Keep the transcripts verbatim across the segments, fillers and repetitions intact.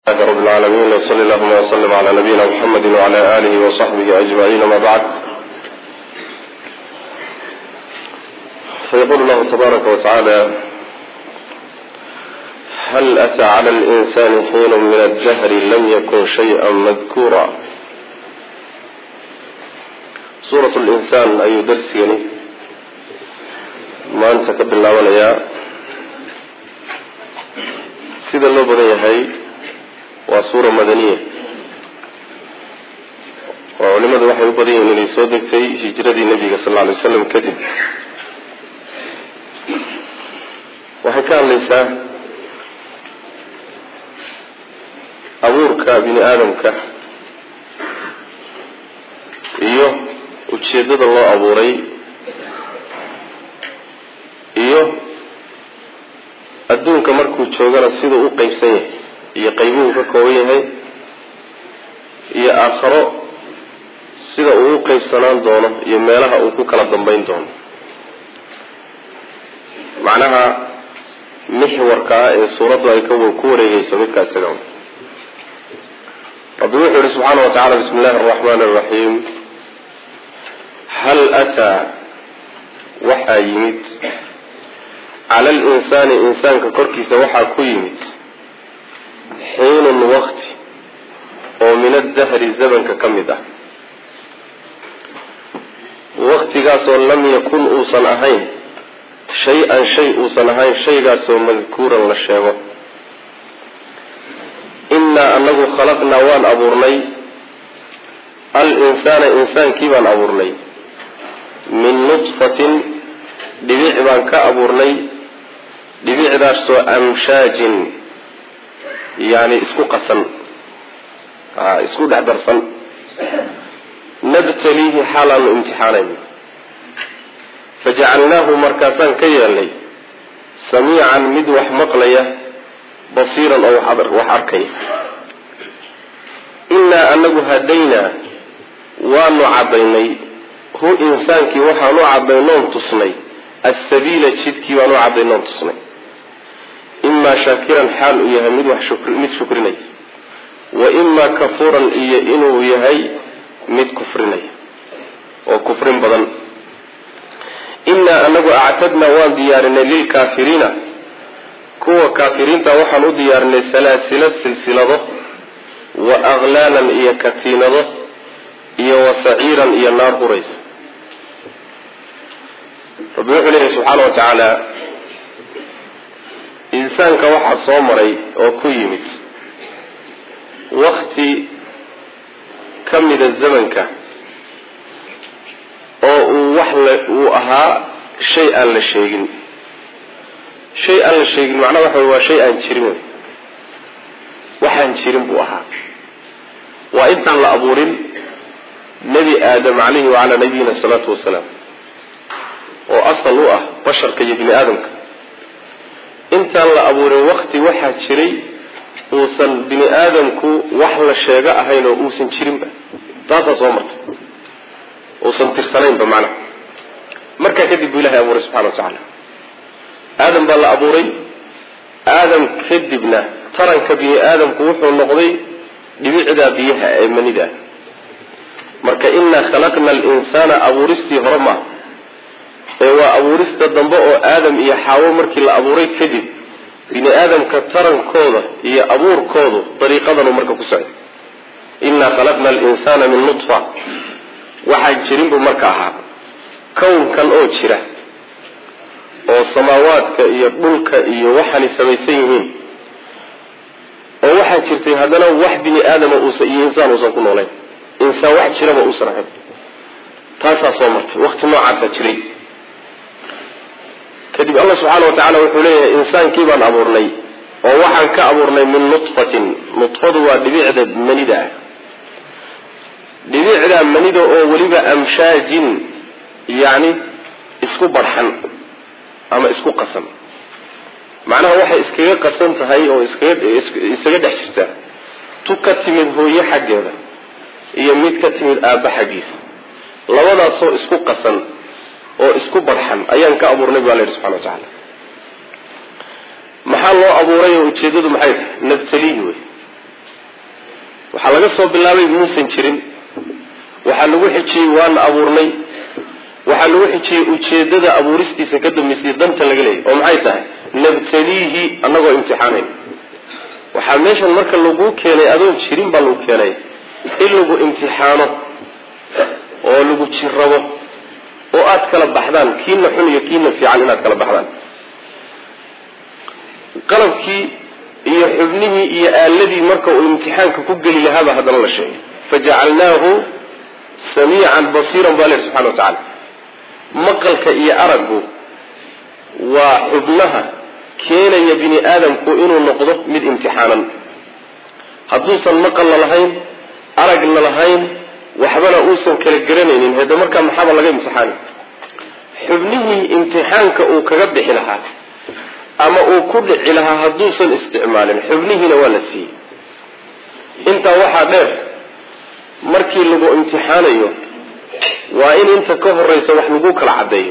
رب العالمين وصلى اللهم وسلم على نبينا محمد وعلى آله وصحبه أجمعين ما بعد. فيقول الله تبارك وتعالى: هل أتى على الإنسان حين من الدهر لم يكن شيئا مذكورا. سورة الإنسان أي درس يعني ما أنت كبر الله ولا سيد الله بدأ هاي وسورة مدنية وعلماء وحي بدأ أن يصدق في هجرة النبي صلى الله عليه وسلم كذب وحكى ليس أبورك بني آدمك إيوه وتشدد الله أبوري إيوه أدونك مركو تشوغنا سيدو أو قيبسيه iyo qaybuhu ka kooban yahay iyo aakhiro sida uu u qaybsanaan doono iyo meelaha uu ku kala dambeyn doono. macnaha mixwarka ee suuradu ay ka ku wareegayso midkaas tagaan. Rabbi wuxuu subhanahu wa ta'ala bismillahir rahmanir rahim hal ata waxa yimid ala al-insani insaanka korkiisa waxa ku yimid حين الوقت ومن الدهر الزمن ككمدة وقت قاسو لم يكن أوصن أهين شيئا شيء أوصن أهين شيء قاسو مذكورا للشيء إنا أنه خلقنا وان أبورني الإنسان إنسان كيبان أبورني من نطفة لبعبان كأبورني لبعداش سو أمشاج يعني اسكو قسن آه اسكو دعدرسن نبتليه حالا امتحانين فجعلناه مركزا كيالي سميعا مدوح مقلية بصيرا او حضر وحركي إنا أنه هدينا وانو عبيني هو إنسان كي وحانو عبينون تصني السبيل تشدكي وانو عبينون تصني إما شاكرا حال إياه مد شكر مد شكرني وإما كفورا إياه إنه يهي مد كفرني وكفر بدن إنا أنه أعتدنا وان ديارنا للكافرين كوا كافرين توحن ديارنا سلاسل سلسلة وأغلالا إياه كتينة إياه وسعيرا إياه نار بريس. ربنا عليه سبحانه وتعالى insaanka waxa soo maray oo ku yimid waqti kamida zamanka oo uu wax uu ahaa shay aan la sheegin shay aan la sheegin macnaheedu waxa waa shay aan jirin waxaan jirin buu ahaa waa intaan la abuurin nabi aadam alayhi wa ala nabiyina salatu wassalam oo asal u ah basharka iyo bini aadamka intaan la abuurin waqti waxa jiray uusan bini aadamku wax la sheega ahayn oo uusan jirinba taas soo martay uusan tirsanaynba macna marka kadib ilaahay abuuray subhanahu wa ta'ala aadam baa la abuuray aadam kadibna taranka bini aadamku wuxuu noqday dhibicda biyaha ee manida marka inna khalaqna al-insana abuuristi horma ee waa abuurista dambe oo aadam iyo xaawo markii la abuuray kadib bini aadamka tarankooda iyo abuurkooda dariiqadan marka ku socday inna khalaqna al-insana min nutfa waxa jirin buu marka ahaa kownkan oo jira oo samaawaadka iyo dhulka iyo waxan samaysan yihiin oo waxa jirtay hadana wax bini aadam oo iyo insaan oo ku noolay insaan wax jira oo usraxay taas soo martay waqti noocaas jiray kadib Allah subhanahu wa ta'ala wuxuu leeyahay insaankii baan abuurnay oo waxaan ka abuurnay min nutfatin nutfadu waa dhibicda manida dhibicda manida oo waliba amshaajin yani isku barxan ama isku qasan macnaha waxa iskaga qasan tahay oo iskaga isaga dhex jirta tu ka timid hooyo xaggeeda iyo mid ka timid aabba xaggiisa labadaas oo isku qasan oo isku barxan ayaan ka abuurnay baa Ilaahay subhanahu wa ta'ala maxaa loo abuuray oo ujeedadu maxay tahay nabtaliyo waxaa laga soo bilaabay muusan jirin waxaa lagu xijiyey waana abuurnay waxaa lagu xijiyey ujeedada abuuristiisa ka dambeysay danta laga leeyahy oo maxay tahay nabtaliihi annagoo imtixaanayn waxaa meeshan marka lagu keenay adoon jirin baa lagu keenay in lagu imtixaano oo lagu jirrabo oo aad kala baxdaan kiina xun iyo kiina fiican inaad kala baxdaan qalabkii iyo xubnihii iyo aaladii marka uu imtixaanka ku geli lahaaba haddana la sheegay fajacalnaahu samiican basiiran baa lehi subxana wa tacaala maqalka iyo araggu waa xubnaha keenaya bini aadamku inuu noqdo mid imtixaanan hadduusan maqalna lahayn aragna lahayn waxbana uusan kala garanaynin hada markaa maxaaba laga imtixaani xubnihii imtixaanka uu kaga bixi lahaa ama uu ku dhici lahaa hadduusan isticmaalin xubnihiina waa la siiyey intaa waxaa dheer markii lagu imtixaanayo waa in inta ka horeysa wax lagu kala caddeeyo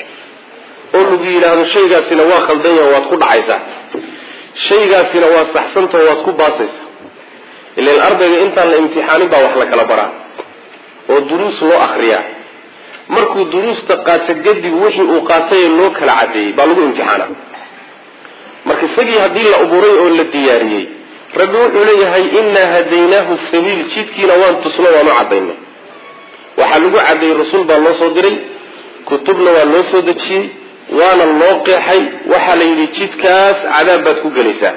oo lagu yidhaahdo shaygaasina waa khaldan yaha waad ku dhacaysaa shaygaasina waa saxsantao waad ku baasaysaa ilaan ardayga intaan la imtixaanin baa wax la kala baraa oo duruus loo akriyaa markuu duruusta qaato kadib wixii uu qaatay loo kala caddeeyey baa lagu imtixaana marka isagii haddii la abuuray oo la diyaariyey rabbi wuxuu leeyahay innaa hadaynaahu sabiil jidkiina waan tusno waanu cadaynay waxaa lagu cadeeyey rasuul baa loo soo diray kutubna waa loo soo dejiyey waana loo qeexay waxaa la yidhi jidkaas cadaab baad ku gelaysaa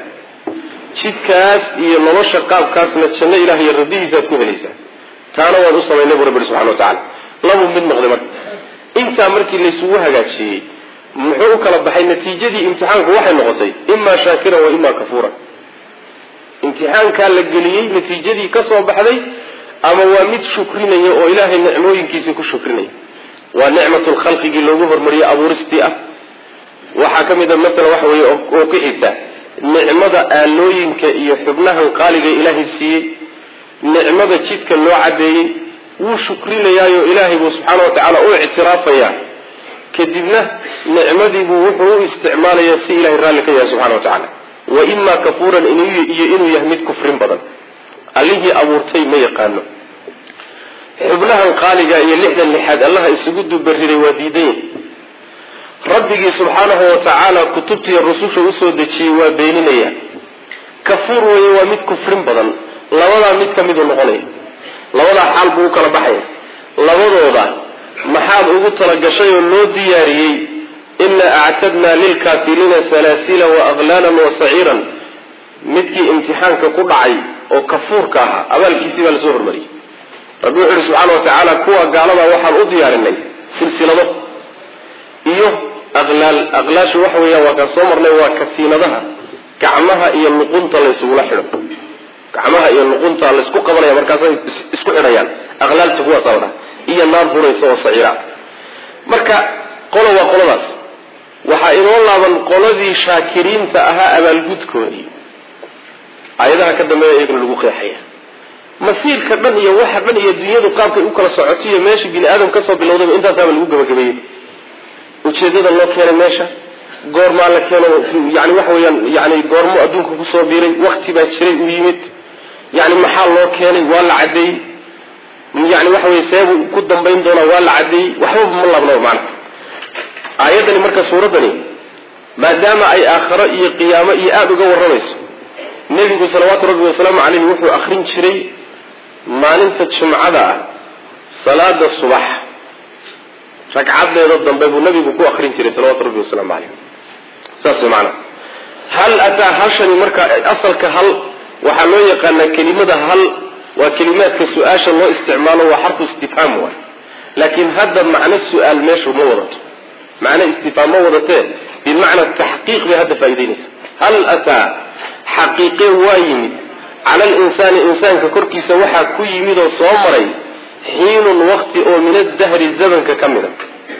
jidkaas iyo nolosha qaabkaasna janno ilaah iyo rabbihiisaad ku helaysaa taana waan u samaynay bu rabbi subxana wa tacala labuu mid noqday marka intaa markii laysugu hagaajiyey muxuu u kala baxay natiijadii imtixaanku waxay noqotay imaa shaakiran wa imaa kafuuran imtixaankaa la geliyey natiijadii ka soo baxday ama waa mid shukrinaya oo ilaahay nicmooyinkiisii ku shukrinaya waa nicmatul khalqigii loogu hormariyey abuuristii ah waxaa ka mid a masalan waxa weeye oo ku xigta nicmada aalooyinka iyo xubnahan qaaliga ilaahay siiyey nicmada jidka loo cadeeyey wuu shukrinayaayo ilaahay buu subxaana wa tacaala u ictiraafayaa kadibna nicmadiibuu wuxuu u isticmaalayaa si ilahay raalli ka yahay subxana wa tacaala wa imaa kafuuran iyo inuu yahay mid kufrin badan allihii abuurtay ma yaqaano xubnahan qaaliga iyo lixdan lixaad allaha isugu dubariray waa diidan rabbigii subxaanahu wa tacaala kutubtiiyo rususha usoo dejiyey waa beeninaya kafuur weye waa mid kufrin badan labadaa mid ka miduu noqonaya labadaa xaal buu u kala baxaya labadooda maxaad ugu talagashay oo loo diyaariyey inaa actadnaa lilkaafiriina salaasila wa aglaalan wa saciiran midkii imtixaanka ku dhacay oo kafuurka ahaa abaalkiisii baa lasoo hormariyey rabbi wuxu uhi subxaana wa tacaala kuwa gaalada waxaan u diyaarinay silsilado iyo aqlaal aqlaashu waxa weeyaan waa kaan soo marnay waa katiinadaha gacmaha iyo luqunta laysugula xidho gacmaha iyo luqunta laysku qabanaya markaasay isku xidhayaan aqlaalta kuwaasa wadha iyo naar huraysa oo saciira marka qolo waa qoladaas waxaa inoo laaban qoladii shaakiriinta ahaa abaalgudkoodii aayadaha ka dambeeya iyagana lagu qeexaya masiirka dhan iyo waxa dhan iyo dunyadu qaabkay u kala socotiyo meesha bini aadam ka soo bilowdaba intaasaaba lagu gabagabeeyey ujeedada loo keenay meesha goormaa la keeno yani waxa weeyaan yani goormo adduunka kusoo biiray wakti baa jiray uu yimid yani maxaa loo keenay waa la cadeeyey yani waxa weye seebuu ku dambayn doonaa waa la cadeeyey waxbaba ma laabnaba macana aayadani marka suuraddani maadaama ay aakharo iyo qiyaamo iyo aada uga warramayso nebigu salawaatu rabbi wasalaamu caleyhi wuxuu akrin jiray maalinta jumcada ah salaada subax ragcadeeda dambe buu nabigu ku akrin jiray salawaatu rabbi wasalaamu caleyh saas macana hal ataa hashani marka asalka hal waxaa loo yaqaanaa kelimada hal waa kelimaadka su-aasha loo isticmaalo waa xarfu istifhaam waay laakiin hadda macno su-aal meeshu ma wadato macno istifhaam ma wadatee bimacna taxqiiq bay hadda faa'idaynaysa hal ataa xaqiiqe waa yimid cala alinsaani insaanka korkiisa waxaa ku yimid oo soo maray xiinun wakti oo min addahri zamanka ka mida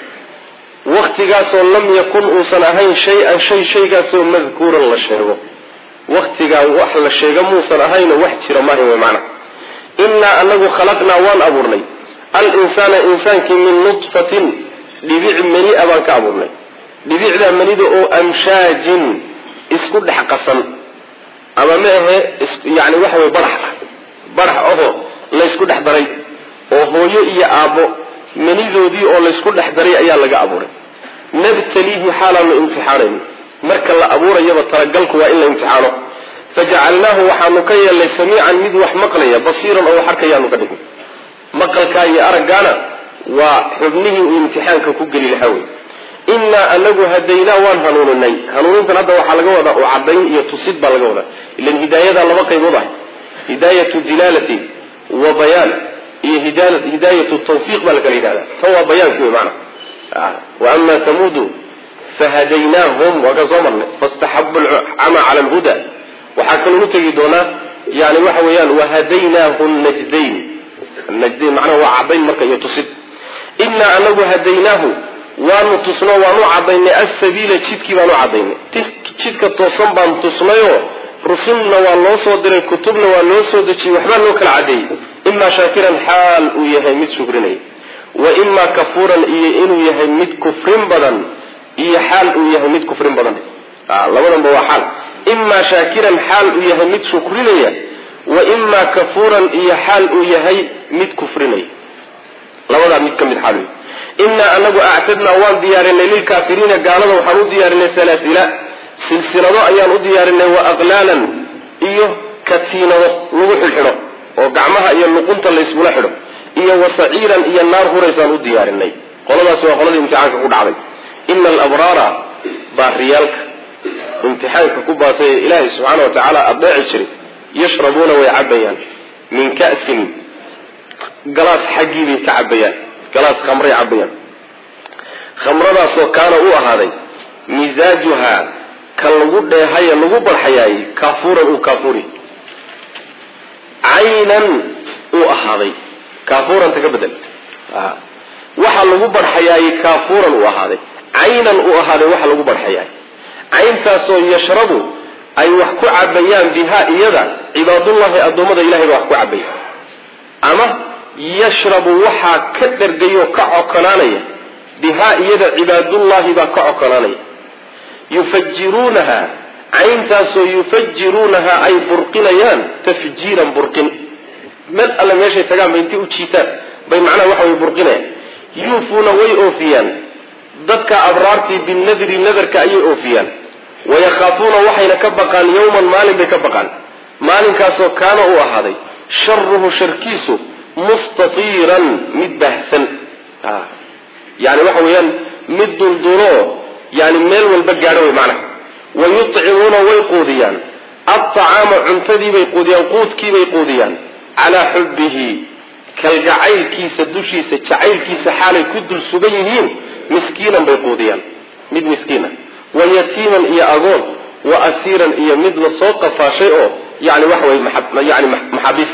waktigaasoo lam yakun uusan ahayn shay-an shay shaygaasoo madkuuran la sheego waktigaa wax la sheega muusan ahaynoo wax jira maahayn way macna innaa anagu khalaqnaa waan abuurnay al-insaana insaankii min nudfatin dhibic mani-a baan ka abuurnay dhibicdaa manida oo amshaajin isku dhex qasan ama ma ahe yani waxa wey barax ah barax aho la isku dhex daray oo hooyo iyo aabo manidoodii oo la isku dhex daray ayaa laga abuuray nabtalihi xaalanu imtixaanayn marka la abuurayaba talagalku waa in la imtixaano fajacalnaahu waxaanu ka yeelnay samiican mid wax maqlaya basiiran oo wax arkayaanu ka dhigin maqalkaa iyo araggaana waa xubnihii uu imtixaanka ku geli lahaa wey innaa anagu hadaynaa waan hanuuninay hanuunintan hadda waxaa laga wadaa oo cadayn iyo tusid baa laga wadaa ilan hidaayada laba qaybood ah hidaayatu dilaalati wa bayaan iyo hidaayatu tawfiiq baa lakala yidhahdaa tan waa bayaanki wey maana wa ama tamuudu fahadaynaahum waa ka soo marnay fastaxabu alcama cala alhuda waxaa kaloogu tegi doonaa yani waxa weeyaan wahadaynaahu najdayn najdayn macnaha waa cadayn marka iyo tusid innaa anagu hadaynaahu waanu tusno waanu cadaynay asabiila jidkii baanu cadaynay jidka toosan baan tusnayoo rusulna waa loo soo diray kutubna waa loo soo dejiyey waxbaa loo kala cadeeyey imaa shaakiran xaal uu yahay mid shukrinaya wa imaa kafuuran iyo inuu yahay mid kufrin badan iyo xaal uu yahay mid kufrin badan labadanba waa xaal imaa shaakiran xaal uu yahay mid shukrinaya wa imaa kafuuran iyo xaal uu yahay mid kufrinaya labadaa mid ka mid xaal wey innaa anagu actadnaa waan diyaarinay lilkaafiriina gaalada waxaan u diyaarinay salaasila silsilado ayaan u diyaarinay wa aqlaalan iyo katiinado lagu xidhxidho oo gacmaha iyo luqunta layskula xidho iyo wasaciiran iyo naar huraysaan u diyaarinay qoladaasi waa qoladii imtixaanka ku dhacday ina alabraara baariyaalka imtixaanka ku baasay ee ilaahay subxaana watacaala adeeci jiray yashrabuuna way cabayaan min ka'sin galaas xaggii bay ka cabayaan galaas khamray cabayaan khamradaasoo kaana u ahaaday misaajuhaa ka lagu dheehaye lagu barxayaayey kaafuuran uu kaafuri caynan uu ahaaday kaafuuranta ka bedel waxa lagu barxayaayey kaafuuran uu ahaaday caynan uu ahaaday waxa lagu barxayaay cayntaasoo yashrabu ay wax ku cabayaan bihaa iyada cibaadullahi addoommada ilahay baa wax ku cabaya ama yashrabu waxaa ka dhergayoo ka cokolaanaya bihaa iyada cibaadullahi baa ka cokolaanaya yufajiruunaha cayntaasoo yufajiruunaha ay burqinayaan tafjiiran burqin meel alle meeshay tagaan bay intii u jiitaan bay macnaha waxa way burqinayaan yuufuuna way oofiyaan dadka abraartii binadri nadarka ayay oofiyaan wayakhaafuuna waxayna ka baqaan yawman maalin bay ka baqaan maalinkaasoo kaana uu ahaaday sharuhu sharkiisu mustatiiran mid baahsan yani waxa weeyaan mid duldulo yani meel walba gaadho way macnaha wayucimuuna way quudiyaan alطacaama cuntadiibay quudiyaan quudkiibay quudiyaan calaa xubbihi kalgacaylkiisa dushiisa jacaylkiisa xaalay ku dul sugan yihiin miskiinan bay quudiyaan mid miskiina wa yatiiman iyo agoon wa asiiran iyo mid la soo qafaashay oo yani waxa way yani maxaabiis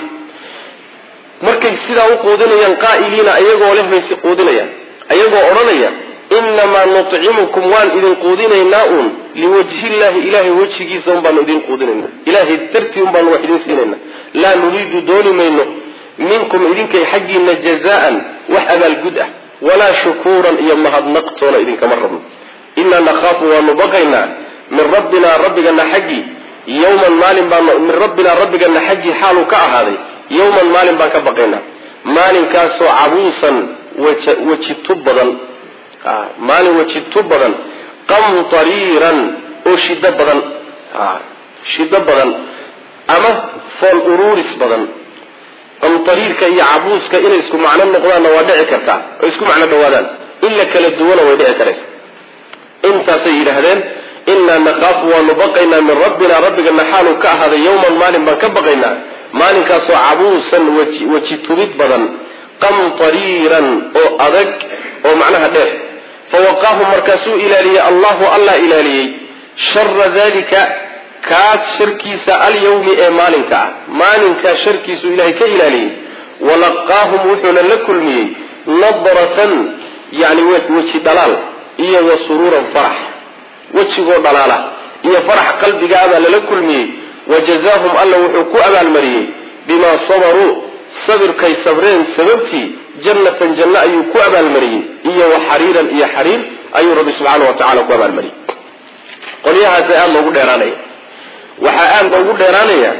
markay sidaa u quudinayaan qaa'iliina ayagoo leh bay quudinayaan ayagoo odhanaya inamaa nucimukum waan idin quudinaynaa uun liwajhillahi ilahay wejigiisa un baanu idin quudinaynaa ilahay dartii un baanu wax idin siinaynaa laa nuriidu dooni mayno minkum idinkay xaggiina jazaan wax abaalgud ah walaa shukuuran iyo mahadnaqtoona idinkama rabno inaa nakhaafu waanu baqaynaa min rabbinaa rabbigana xaggii yawman maalin baanu min rabbinaa rabbigana xaggii xaaluu ka ahaaday yawman maalin baan ka baqaynaa maalinkaasoo cabuusan weji tub badan maalin weji tub badan qamtariiran oo shido badan shido badan ama fool uruuris badan qamtariirka iyo cabuuska inay isku macno noqdaanna waa dhici kartaa oo isku macno dhawaadaan in la kala duwana way dhici karaysa intaasay yidhaahdeen inaa nakhaafu waanu baqaynaa min rabbinaa rabbigana xaaluu ka ahaaday yawman maalin baan ka baqaynaa maalinkaasoo cabuusan weji tubid badan qamtariiran oo adag oo macnaha dheer fawaqaahum markaasuu ilaaliyey allahu allah ilaaliyey shara dalika kaas sharkiisa alyawmi ee maalinka ah maalinkaa sharkiisuu ilahay ka ilaaliyey walaqaahum wuxuuna la kulmiyey nadratan yani weji dhalaal iyo wa suruuran farax wejigoo dhalaala iyo farax qalbiga abaa lala kulmiyey wajazaahum alla wuxuu ku abaalmariyey bimaa sabaruu sabirkay sabreen sababtii jannatan janno ayuu ku abaalmariyey iyo wa xariiran iyo xariir ayuu rabbi subxaana wa tacala ku abaalmariyey qolyahaasa aada loogu dheeraanaya waxaa aada loogu dheeraanaya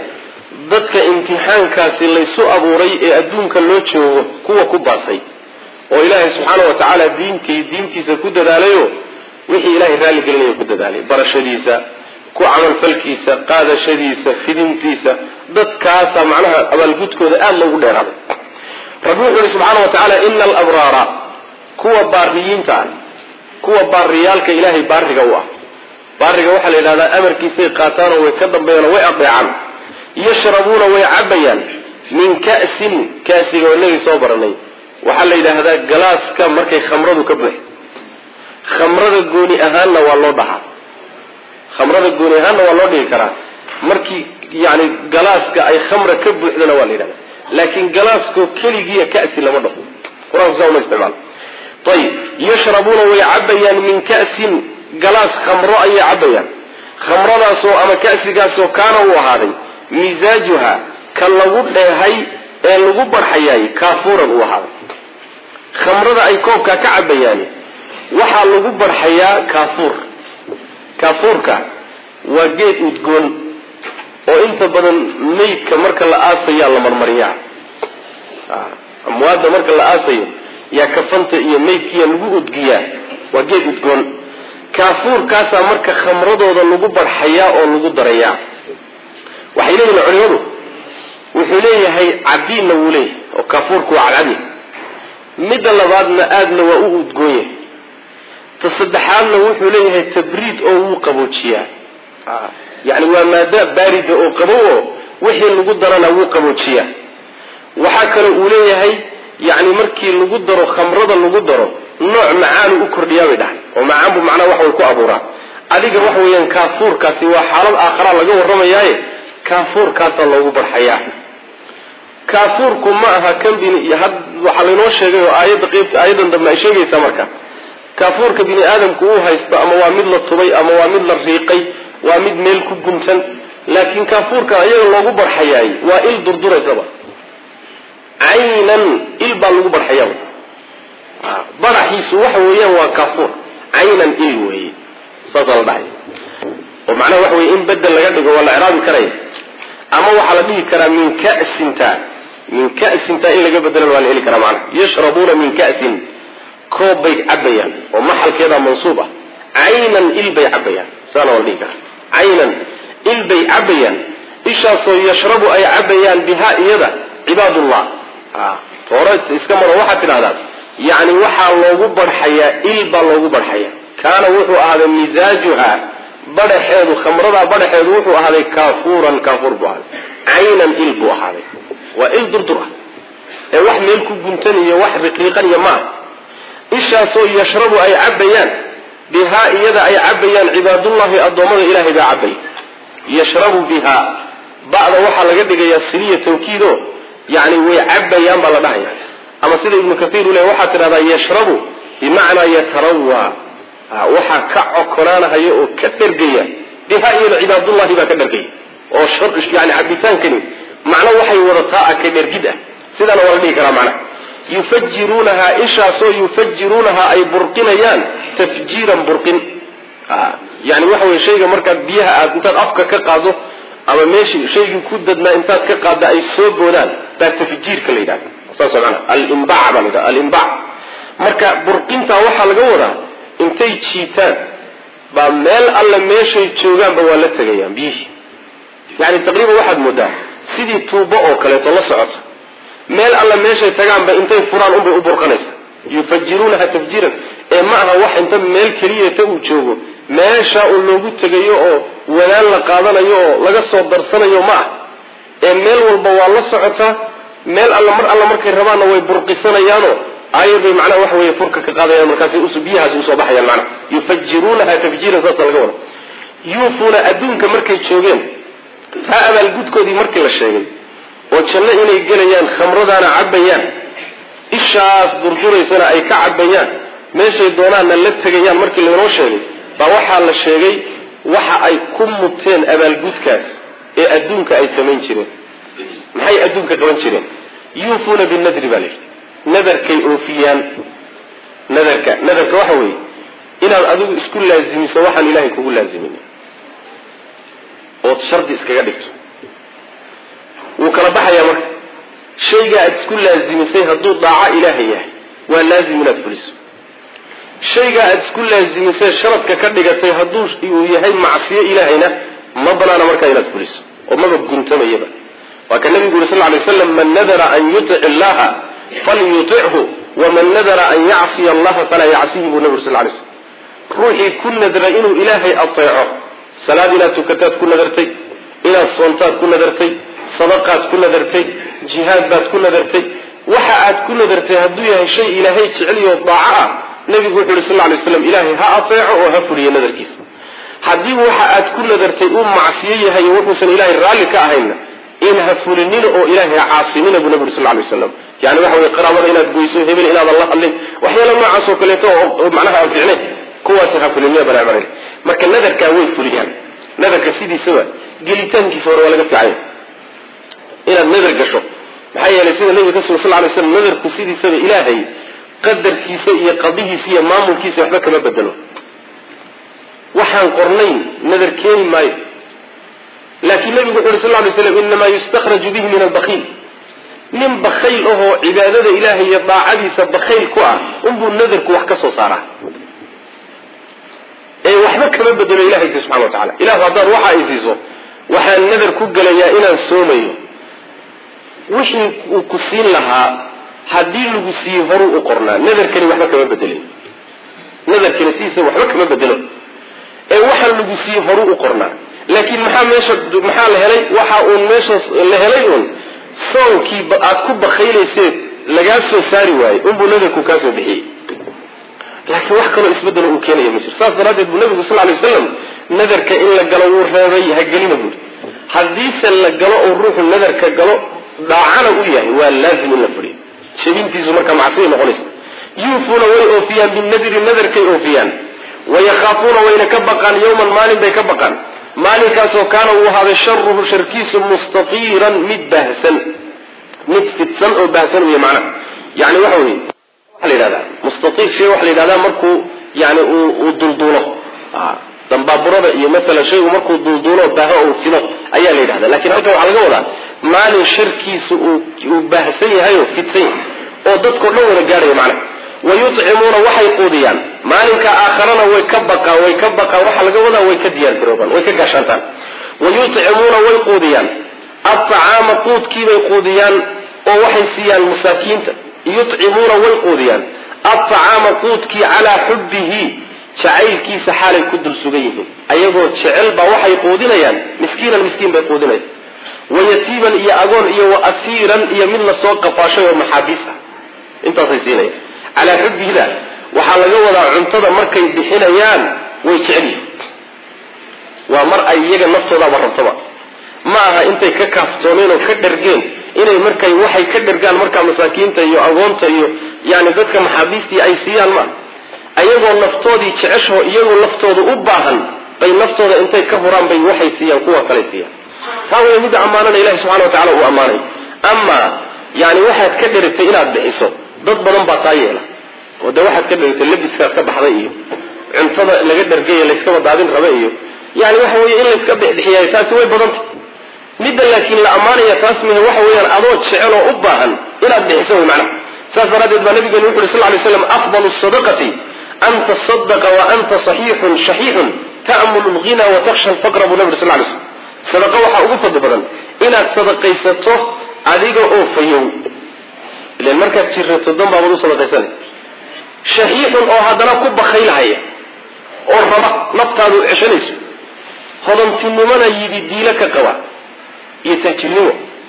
dadka imtixaankaasi laysu abuuray ee adduunka loo joogo kuwa ku baasay oo ilaahay subxaana wa tacaala diinkii diintiisa ku dadaalayo wixii ilaahay raalli gelinayo ku dadaalay barashadiisa ku camalfalkiisa qaadashadiisa fidintiisa dadkaasa macnaha abaalgudkooda aada loogu dheeraaday rabbi wuxuu yihi subxaana wa tacaala ina alabraara kuwa baariyiinta ah kuwa baariyaalka ilaahay baariga u ah baariga waxaa la yidhahdaa amarkiisay qaataanoo way ka dambeeyaanoo way adeecaan yashrabuuna way cabayaan min ka'sin kaasiga oo inagii soo baranay waxaa la yidhaahdaa galaaska markay khamradu ka buux khamrada gooni ahaanna waa loo dhahaa khamrada gooni ahaanna waa loo dhigi karaa markii yani galaaska ay khamra ka buuxdana waa la yidhahda laakiin galaaskoo keligiiya ka'si lama dhaho qur-aanku saa uma isticmaalo ayib yashrabuuna way cabayaan min ka'sin galaas khamro ayay cabayaan khamradaasoo ama ka'sigaasoo kaana uu ahaaday misaajuha ka lagu dheehay ee lagu barxayaay kaafuuran uu ahaaday khamrada ay koobkaa ka cabayaan waxaa lagu barxayaa kaafuur kaafuurka waa geed udgoon oo inta badan maydka marka la aasayaa la marmariyaa amwaadda marka la aasayo yaa kafanta iyo maydkiya lagu udgiyaa waa geed udgoon kaafuurkaasaa marka khamradooda lagu barxayaa oo lagu darayaa waxay leeyihin culimadu wuxuu leeyahay cadiinna wuu leeyahay oo kaafuurku waa cadcadi midda labaadna aadna waa u udgoon yahay ta saddexaadna wuxuu leeyahay tabriid oo wuu qaboojiyaa yani waa maada baarida oo qabow oo wixii lagu darana wuu qaboojiyaa waxaa kale uu leeyahay yani markii lagu daro khamrada lagu daro nooc macaanu u kordhiyaa bay dhahay oo macaan buu macnaha wax way ku abuuraa adiga waxa weeyaan kaafuurkaasi waa xaalad aakhara laga warramayaaye kaafuurkaasaa loogu barxayaa kaafuurku ma aha kan bini had waxaa laynoo sheegay oo aayadda qeybta aayadan dambe ay sheegaysaa marka kaafuurka bini aadamku uu haysto ama waa mid la tubay ama waa mid la riiqay waa mid meel ku guntan laakiin kaafuurka ayaga loogu barxayaay waa il durduraysaba caynan il baa lagu barxayaa baraxiisu waxa weeyaan waa kaafuur caynan il weeye saasaa la dhahay oo macnaha waxa weye in bedel laga dhigo waa la ciraabi karaya ama waxaa la dhihi karaa min ka'sinta min ka'sinta in laga bedelan waa la heli karaa macnaha yashrabuuna min ka'sin koob bay cabayaan oo maxalkeeda mansuub ah caynan il bay cabayaan saana waa la dhihi karaa caynan il bay cabayaan ishaasoo yashrabu ay cabayaan bihaa iyada cibaadullah toora iska maro waxaad tidhahdaa yani waxaa loogu barxayaa il baa loogu barxayaa kaana wuxuu ahaaday misaajuha badaxeedu khamradaa badaxeedu wuxuu ahaaday kaafuuran kaafuur buu ahaaday caynan il buu ahaaday waa il durdur ah ee wax meel ku guntan iyo wax riqriiqan iyo maaha ishaasoo yashrabu ay cabayaan bihaa iyada ay cabayaan cibaadullahi addoommada ilaahay baa cabay yashrabu bihaa ba'da waxaa laga dhigayaa siliya tawkiido yani way cabayaan baa la dhahaya ama sida ibnu kaiir u le waxaa tidhahdaa yashrabu bimacnaa yatarawaa waxaa ka cokonaanahaya oo ka dhergaya bihaa iyada cibaadullahi baa ka dhergaya oo yani cabitaankani macno waxay wadataa a ka dhergid ah sidaana waa la dhihi karaa macnaha yufajiruunahaa ishaasoo yufajiruunahaa ay burqinayaan tafjiiran burqin yani waxa weye shayga markaad biyaha aad intaad afka ka qaado ama meeshii shaygii ku dadnaa intaad ka qaadda ay soo boodaan baa tafjiirka la yidhahda saas manaa alimbac baa la yidhahda alimbac marka burqintaa waxaa laga wadaa intay jiitaan baa meel alle meeshay joogaanba waa la tegayaan biyihii yani taqriiban waxaad moodaa sidii tuubo oo kaleeto la socoto meel alle meeshay tagaanba intay furaan unbay u burqanaysa yufajiruunaha tafjiiran ee ma aha wax inta meel keliyata uu joogo meesha uu loogu tegayo oo wadaan la qaadanayo oo laga soo darsanayo ma ah ee meel walba waa la socotaa meel alla mar alla markay rabaanna way burqisanayaanoo aayad bay macnaha waxa weeye furka ka qaadayaan markaasay us biyahaasi usoo baxayaan macnaha yufajiruunaha tafjiiran saasa laga wada yuufuuna adduunka markay joogeen taa abaalgudkoodii markii la sheegay oo janno inay gelayaan khamradaana cabayaan ishaas durduraysana ay ka cabayaan meeshay doonaanna la tegayaan markii laynoo sheegay baa waxaa la sheegay waxa ay ku muteen abaalgudkaas ee adduunka ay samayn jireen maxay adduunka qaban jireen yuufuuna binadri baa layidhi nadarkay oofiyaan nadarka nadarka waxa weeye inaad adigu isku laazimiso waxaan ilaahay kugu laazimin ood shardi iskaga dhigto وكلا بحيا مرك شيء قاعد كل لازم يصير هدو ضاع إلهية ولازم نتفلس شيء قاعد كل لازم يصير شرط ككرد قاعد هدوش يهي معصية إلهينا ما بلانا مرك نتفلس وما بقول تميبا وكان النبي صلى الله عليه وسلم من نذر أن يطع الله فليطعه ومن نذر أن يعصي الله فلا يعصيه النبي صلى الله عليه وسلم روحي كل نذر إنه إلهي أطيعه صلاة لا تكتات كل نذرتي إلى الصنطات كل نذرتي صدقات كل نذرتي جهاد بات كل نذرتي وحقات كل نذرتي هدوية شيء إلهي تعلي وضاعها النبي صلى الله عليه وسلم إلهي ها أطيعه وهفلي نذر كيس حدي وحقات كل نذرتي أم معصية هي وحسن إلهي الرالي كأهينا إنها فلنين أو إلهي عاصمين أبو نبي صلى الله عليه وسلم يعني وحوي قرابة إلى تقويسوه هبل إلى الله قال وحيالا ما عصوا كليته معناها أرجعني قوتها فلنية بلا عمرين ما كان نذر كاوي فلنيان نذر كسيدي سوا قلتان كسور ولا قفت عين إلى النذر كشو محيا لسيدة النبي صلى الله عليه وسلم نذر كسيدي سوا إلهي قدر كيسي قضيه فيه مامو كيسي وحبك ما بدلوه وحان قرنين نذر كين ماي لكن النبي صلى الله عليه وسلم إنما يستخرج به من البخيل من بخيل أهو عبادة إلهي يضاع عديس بخيل كوع انبو النذر كوح كسو صارع اي وحبك من بدل إلهي سبحانه وتعالى إله هذا وحا إزيزو وحا النذر كوغل يا إنا السومي وحي وكسين لها حدين لقسي هرو قرنا نذر كني وحبك من بدلين نذر كني سيسي وحبك من بدلين اي وحا لقسي هرو قرنا لكن محا ميشا محا لهلي وحا اون ميشا لهلي اون صوكي اكو بخيلي سيد لقاسو ساري واي انبو نذركو كاسو بحي لكن وحا كانوا اسبدنا اوكينا يا ميشر صاف درادة بالنبي صلى الله عليه وسلم نذرك إلا قلوا رهي هقلين بول حديثا لقلوا الروح النذرك قلوا داعانا اوياه واللازم النفري شبين تيزو مركا معصيه مغلس يوفون ويؤوفيان بالنذر النذر كي اوفيان ويخافون وينكبقان يوما مال بيكبقان مالكاسو كان وهذا شره شركيس مستطيرا مدبهسا مدفتسا او بهسا ويا معنى يعني وحوي وحلي هذا مستطير شيء وحلي هذا مركو يعني ودلدوله اه دنبابرده iyo مثلا شيء مركو دلدوله باها او فينو ayaa la yiraahdaa laakiin halka waxa laga wadaa maalin shirkiisu uu baahsan yahay oo fitay oo dadku dhan wada gaarayo macna ويطعمون وحي قوديان مالك آخرنا ويكبقى ويكبقى وحا لقوضا ويكديان بروبان ويكقاشانتان ويطعمون ويقوديان الطعام قود كي ويقوديان ووحي سيان مساكين يطعمون ويقوديان الطعام قود كي على حبه شعيل كي سحالي كدل سبيه أيضا شعيل بوحي قودينيان مسكينا المسكين بيقودينيان ويتيبا إيا أقول إيا وأثيرا إيا من لسوق فاشا ومحابيسا انت سيسيني على حبه لا وحال جودا عنتدا markay bixinayaan way jecel waa mar ay iyaga naftooda warantaba ma aha intay ka kaaftooneen oo ka dhargeen inay markay waxay ka dhargaan marka masaakiinta iyo agoonta iyo yaani dadka maxaabiistii ay siiyaan ma ayagoo naftoodii jecesho iyagoo naftooda u baahan bay naftooda intay ka horaan bay waxay siiyaan kuwa kale siiyaan taaway mid amaanana Ilaahay subhanahu wa ta'ala uu amaanay amma yaani waxaad ka dhartay inaad bixiso dad badan baa taayeela wada waxaad ka dhigtay labiska ka baxday iyo cuntada laga dhargay la iska wadaadin raba iyo yaani waxa weeye in la iska bixiyay taasi way badantay midda laakiin la amaanaya taasmihi waxa weeyaan adoo jecel oo u baahan inaad bixiso macna safarad nabiga wuxuu sallallahu alayhi wasallam afdalu sadaqati an tasaddaqa wa anta sahihun shahihun ta'mulu al-ghina wa takhsha al-faqra bu nabi sallallahu alayhi wasallam sadaqa waxa ugu fadli badan inaad sadaqaysato adiga oo fayow ileen markaad jirto dan baa wada sadaqaysan شهيح او هذا كو بخيلهايا او ربا نفتادو عشانيسو هضم في نمنا يدي ديلك قوا يتجنو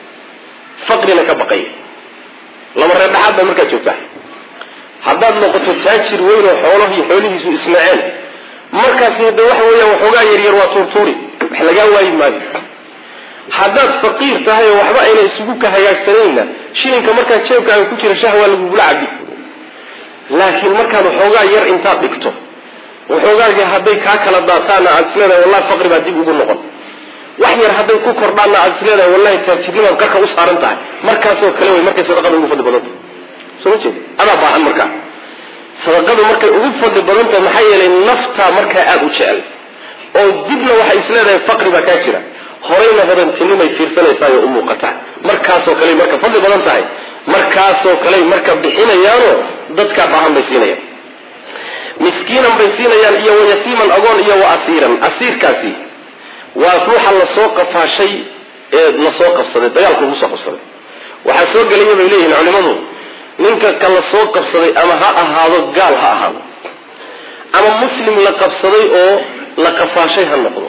فقرنا كبقيه لما رد حد marka joogtaa haddaad noqoto taajir weyn oo xoolaha xoolihiisu ismaaceen markaas hada wax weeyaa waxoogaa yar yar waa turturi wax laga waayay maayo haddaad faqiir tahay waxba ayna isugu ka hagaagsanayna shilinka marka jeebkaaga ku jira shahwa lagu gulacabi laakiin markaad waxoogaa yar intaad dhigto waxoogaa hadday kaa kala daataan aad isleedahay wallahi faqri baa dib ugu noqon wax yar hadday ku kordhaan aad isleedahay wallahi taajirnimada qarka u saaran tahay markaasoo kale way markay sadaqada ugu fadli badan soo jeed ana baahan marka sadaqadu markay ugu fadli badan tahay maxay yeelay nafta marka aad u jecel oo dibna waxa isleedahay faqri baa ka jira horeyna hodantinimay fiirsanaysaa oo u muuqataa markaasoo kale marka fadli badan tahay markaasoo kale marka bixinayaanoo dadka baahan bay siinayaan miskiinan bay siinayaan iyo wayatiiman agoon iyo wa asiiran asiirkaasi waa ruuxa lasoo qafaashay ee lasoo qabsaday dagaalka ugu soo qabsaday waxaa soo gelaya bay leeyihiin culimadu ninka ka lasoo qabsaday ama ha ahaado gaal ha ahaado ama muslim la qabsaday oo la qafaashay ha noqdo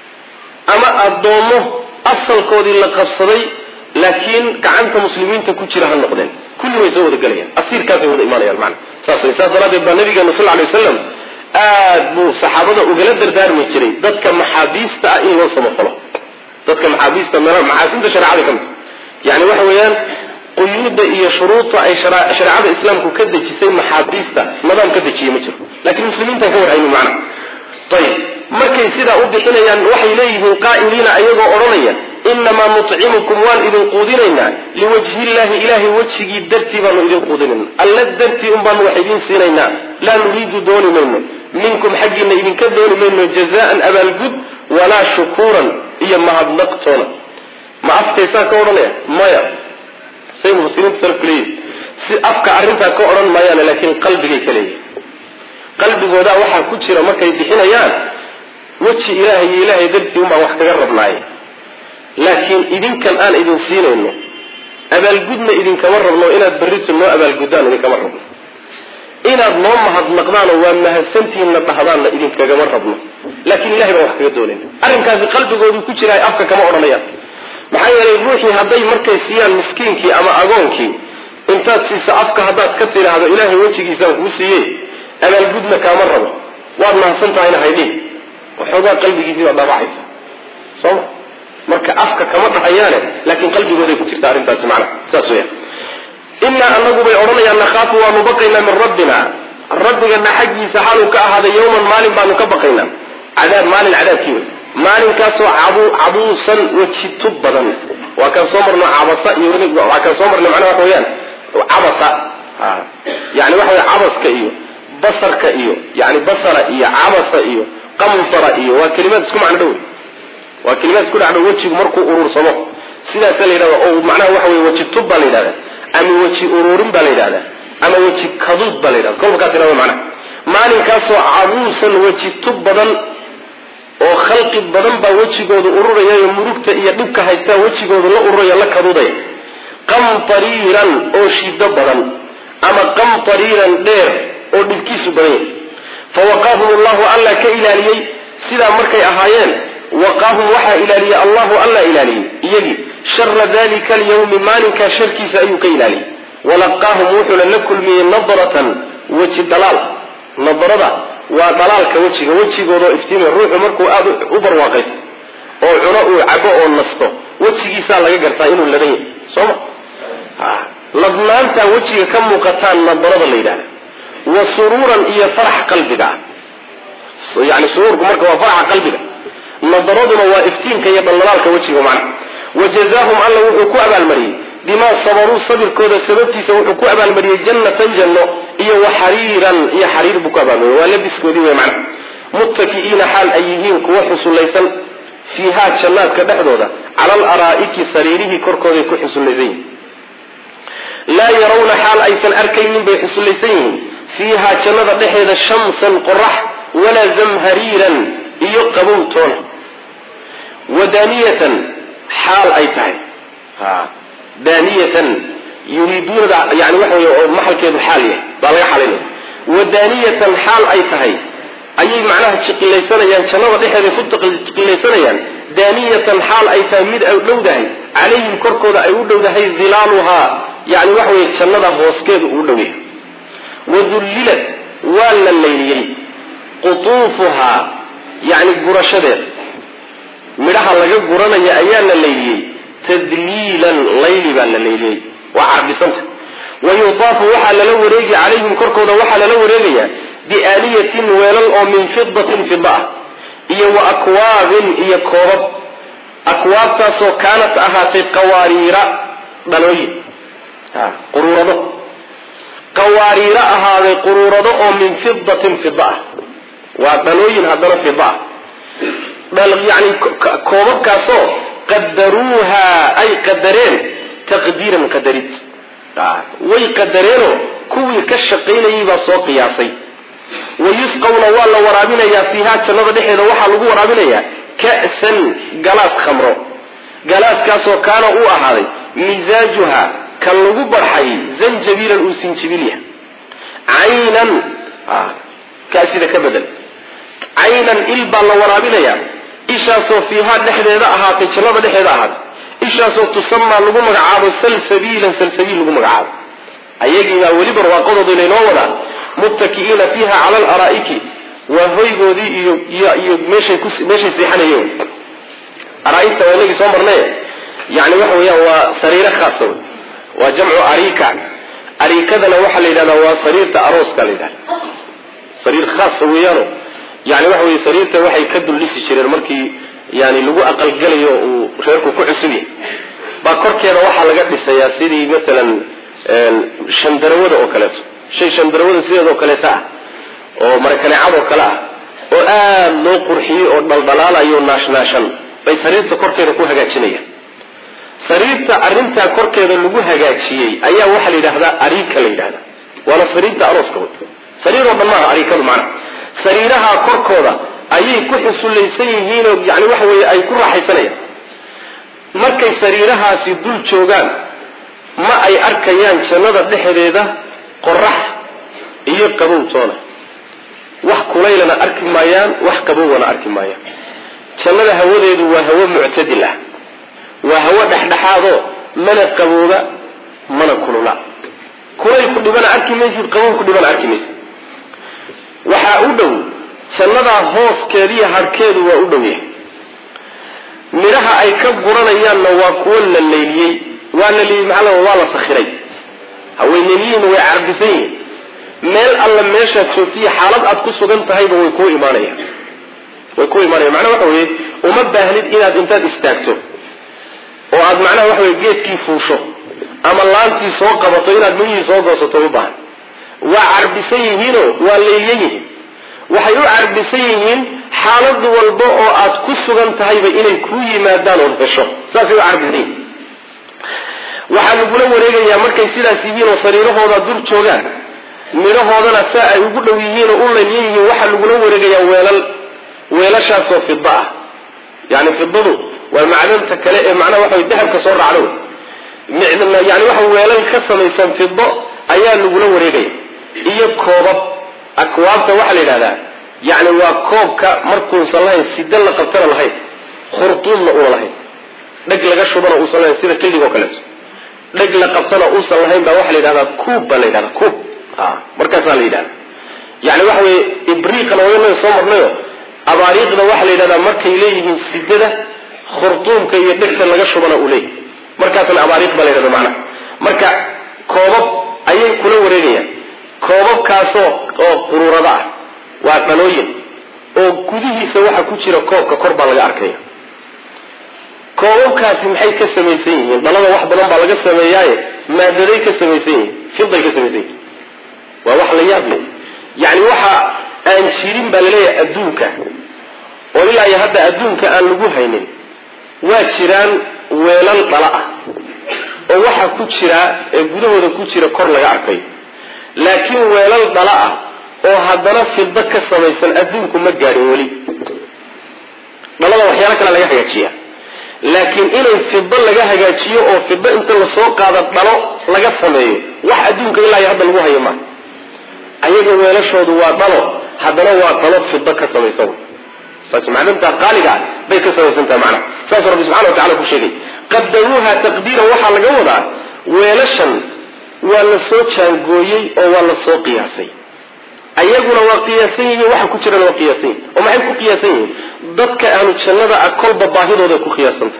ama adoomo asalkoodii la qabsaday laakiin gacanta muslimiinta ku jira ha noqdeen kulli way soo wada galayaan asiirkaasay wada imaanayaan macna saas saas daraadeed baa nabigeena sal alay wasalam aad buu saxaabada ugala dardaarmi jiray dadka maxaabiista ah in loo samafalo dadka maxaabiista maxaasinta shareecada ka mid yani waxa weeyaan quyuuda iyo shuruuda ay shareecada islaamku ka dejisay maxaabiista nidaam ka dejiye ma jiro laakiin muslimiintan ka warhayno macna ayib markay sidaa u bixinayaan waxay leeyihiin qaa'iliina ayagoo odhanaya inamaa nutcimukum waan idin quudinaynaa liwajhi llahi ilaahay wejigii dartii baanu idin quudinaynaa alla dartii un baanu wax idin siinaynaa laa nuriidu dooni mayno minkum xaggiina idinka dooni mayno jazaan abaalgud walaa shukuuran iyo mahadnaqtoona ma afkaysaa ka odhanaya maya say mufasiriinta salafku leeyihin si afka arrintaa ka odhan maayaane laakiin qalbigay ka leeyihin qalbigooda waxaa ku jira markay bixinayaan weji ilaahay iyo ilaahay dartii un baan wax kaga rabnaaye laakiin idinkan aan idin siinayno abaalgudna idinkama rabno inaad berrito noo abaalguddaan idinkama rabno inaad noo mahadnaqdaano waa mahadsantiinna dhahdaanna idinkagama rabno laakiin ilahay baan wax kaga doonayna arrinkaasi qalbigoodu ku jira afka kama odhanayaan maxaa yeelay ruuxii hadday markay siiyaan miskiinkii ama agoonkii intaad siisa afka haddaad ka tidhaahdo ilaahay wejigiisaan kuu siiyey abaalgudna kaama rabo waad mahadsan tahayna haydhin waxoogaa qalbigiisii baad dhaabacaysa sooma marka afka kama dhahayaane laakiin qalbigooday ku jirta arrintaasi macnaha saas weya innaa anagu bay odhanayaan nakhaafu waanu baqaynaa min rabbina rabbigana xaggiisa xaaluu ka ahaaday yawman maalin baanu ka baqaynaa cadaab maalin cadaabkii wey maalinkaasoo cabu cabuusan weji tub badan waa kaan soo marno cabasa iyo waa kaan soo marno macnaha waxa weeyaan cabasa yani waxa wey cabaska iyo basarka iyo yani basara iyo cabasa iyo qamtara iyo waa kelimaad isku macno dhow waa kelimaad isku dhacdo wejigu markuu urursamo sidaasa la yidhahda oo macnaha waxa wey weji tub baa la yidhahda ama weji ururin baa la yidhahda ama weji kaduud baa la yidhahda kolba kaas ina macnaha maalinkaasoo cabuusan weji tub badan oo khalqi badan baa wejigooda ururayayo murugta iyo dhibka haystaa wejigooda la ururaya la kaduudaya qamtariiran oo shido badan ama qamtariiran dheer oo dhibkiisu badan yahay fawaqaahum allahu alla ka ilaaliyey sidaa markay ahaayeen waqaahum waxaa ilaaliyey allahu alla ilaaliyey iyagii shara dalika alyawmi maalinkaa sharkiisa ayuu ka ilaaliyey walaqaahum wuxuuna la kulmiyey nadratan weji dalaal nadrada waa dhalaalka wejiga wejigoodao iftiimay ruuxu markuu aada u barwaaqaysto oo cuno uu cabo oo nasto wejigiisaa laga gartaa inuu ladan yahay sooma ladnaantaa wejiga ka muuqataan nadarada la yidhahda wa suruuran iyo farax qalbiga ah yani suruurku marka waa faraxa qalbiga nadaraduna waa iftiinka iyo dhalaalka wejiga macna wajazaahum alla wuxuu ku abaalmariyey bimaa sabaruu sabirkooda sababtiisa wuxuu ku abaalmariyey jannatan janno iyo waxariiran iyo xariir buu ku abaalmariyey waa labiskoodii wey macna muttaki'iina xaal ay yihiin kuwa xusullaysan fiihaa jannaadka dhexdooda cala alaraa'iki sariirihii korkooday ku xusullaysan yihiin laa yarawna xaal aysan arkaynin bay xusullaysan yihiin fiihaa jannada dhexeeda shamsan qorax walaa zamhariiran iyo qabowtoona wadaniyatan xaal ay tahay daniyatan yuriiduunada yani waxa wey oo maxalkeedu xaal yahay baa laga xalinaya wadaniyatan xaal ay tahay ayay macnaha jiqilaysanayaan jannada dhexeeda ku jiqilaysanayaan daniyatan xaal ay tahay mid ay dhowdahay calayhim korkooda ay u dhowdahay dilaaluhaa yani waxa wey jannada hooskeedu uu dhow yahay wadullilat waa la layliyey qutuufuhaa yani gurashadeeda midhaha laga guranaya ayaa la layliyey tadliilan layli baa la layliyey waa carbisanta wayutaafu waxaa lala wareegi calayhim korkooda waxaa lala wareegayaa biaaniyatin weelal oo min fidatin fida ah iyo wa akwaabin iyo koobab akwaabtaasoo kaanat ahaatay qawaariira dhalooyin quruurado qawaariira ahaaday quruurado oo min fidatin fida ah waa dhalooyin haddana fida ah يعني كوبك كاسو قدروها أي قدرين تقديرا قدرت ويقدرينه كوي كالشقين يبا سوق ياسي ويسقون والله ورابنا يا فيها تنظر دحيدا وحا لغو ورابنا يا كأسا قلاس خمرو قلاس كاسو كان هو أحادي مزاجها كان لغو برحي زنجبيلا وسنجبيليا عينا آه. كأسي ذا كبدل عينا إلبا الله ورابنا يا إشاسو فيها دحيدا أحادي تنظر دحيدا أحادي إشاسو تسمى لغو مقعاب سلسبيلا سلسبيل لغو مقعاب أيجينا ولبر وقضوا لنونا متكئين فيها على الأرائك وهيجوا دي ي ماشي كوس ماشي سيحنا يوم أرائك ولقي صمر ليه يعني وحوي هو سرير خاصة وجمع أريكة أريكة ذا لوحة لنا هو سرير تأروس كلنا سرير خاص ويانو يعني وحوي سرير توحي كدو لسه شرير مركي يعني لجو أقل جليه وشاركوا كل سنين بكر كده وحى لقد السياسي مثلا شندروده أو كلاته شيء شندروده سيده أو كلاته أو مركني عضو كلاه أو آه لو قرحي أو ضلالة يو ناش ناشن بس سريرته كركي ركوها جاتشنية سريرته أرنتها كركي رلجوها جاتشية أيه واحد اللي هذا أريك اللي هذا وأنا سريرته أروس كود سريره بالله أريك معنا سريرها كركودا أيه كل سلة سيهين يعني واحد أي كل راح يسنيه مركي سريرها سيدول شوغان ما أي أركيان شنادة لحديدة قرح إيه قبول صانع وح كليلنا أركي مايان وح قبولنا أركي مايان شنادة هوديد وهو معتدلة وهو دحدحاضو من القبولة من الكلولا كليل كل بنا أركي ميسي القبول كل بنا أركي ميسي وحاودو شنادة هوس كريه هركيد وأودويه مiraha ay ka guranayaan waa kuwa la leeyay waana li macna wala sakhiray haweenayeen way arbisay meel alla meesha joogtay xaalad aad ku sugan tahay way ku iimaanayaan way ku iimaanayaan macna waxa weeye uma baahnid inaad intaad istaagto oo aad macna waxa weeye geedkii fuusho ama laantii soo qabato inaad miyii soo goosato u baahan waa arbisay yihiin waa leeyay waxay u arbisay yihiin xaalad walba oo aad ku sugan tahay ba inay ku yimaadaan oo hesho saas ay arbisay waxa lagu wareegayaa markay sidaas yihiin oo sariirahooda dur joogaan mirahoodana saa ay ugu dhow yihiin oo u leeyihiin waxa lagu wareegayaa weelal weelashaas oo fidda ah yani fiddadu waa macdanta kale ee macna waxa dahabka soo raacdo micna yani waxa weelal ka samaysan fiddo ayaa lagu wareegaya iyo koobab akwaabta waxa la yiraahdaa يعني وكوبك مركون صلاة سيدنا لقبتنا لهاي خرطوم نقول لهاي دق لقى شبنا وصلنا سيدنا كلي وكلت دق لقبتنا وصل لهاي بواحد هذا كوب بلي هذا كوب آه مركز على هذا يعني واحد إبريق أنا وين يصمر له أباريقنا واحد هذا مركز إليه من سيدنا خرطوم كي يدق لقى شبنا أوليه مركز الأباريق بلي هذا معنا مركز كوب أي كل ورينيا كوب كاسو أو قرورة waa qalooyin oo gudihiisa waxa ku jira koobka kor baa laga arkay koobkaasi maxay ka sameeyeen yihiin dalada wax badan baa laga sameeyay maadaday ka sameeyeen fiday ka sameeyeen waa wax la yaab leh yani waxa aan shirin baa leeyahay adduunka oo ilaa ay hadda adduunka aan lagu haynin waa jiraan weelal dhala ah oo waxa ku jira ee gudahooda ku jira kor laga arkay laakiin weelal dhala ah oo haddana fidda ka samaysan adduunku ma gaarin wali dhalada waxyaalo kale laga hagaajiyaa laakiin inay fidda laga hagaajiyo oo fidda inta la soo qaado dhalo laga sameeyo wax adduunka ilaa hadda lagu hayo ma ayaga weelashoodu waa dhalo haddana waa dhalo fidda ka samaysan saas macnanta qaaliga bay ka samaysantaa macna saas rabbi subhanahu wa ta'ala ku sheegay qaddaruha taqdiira waxa laga wadaa weelashan waa la soo jaangooyay oo waa la soo qiyaasay ayaguna waa qiyaasay waxa ku jira waa qiyaasay oo maxay ku qiyaasay dadka aanu jannada akolba baahidooda ku qiyaasanta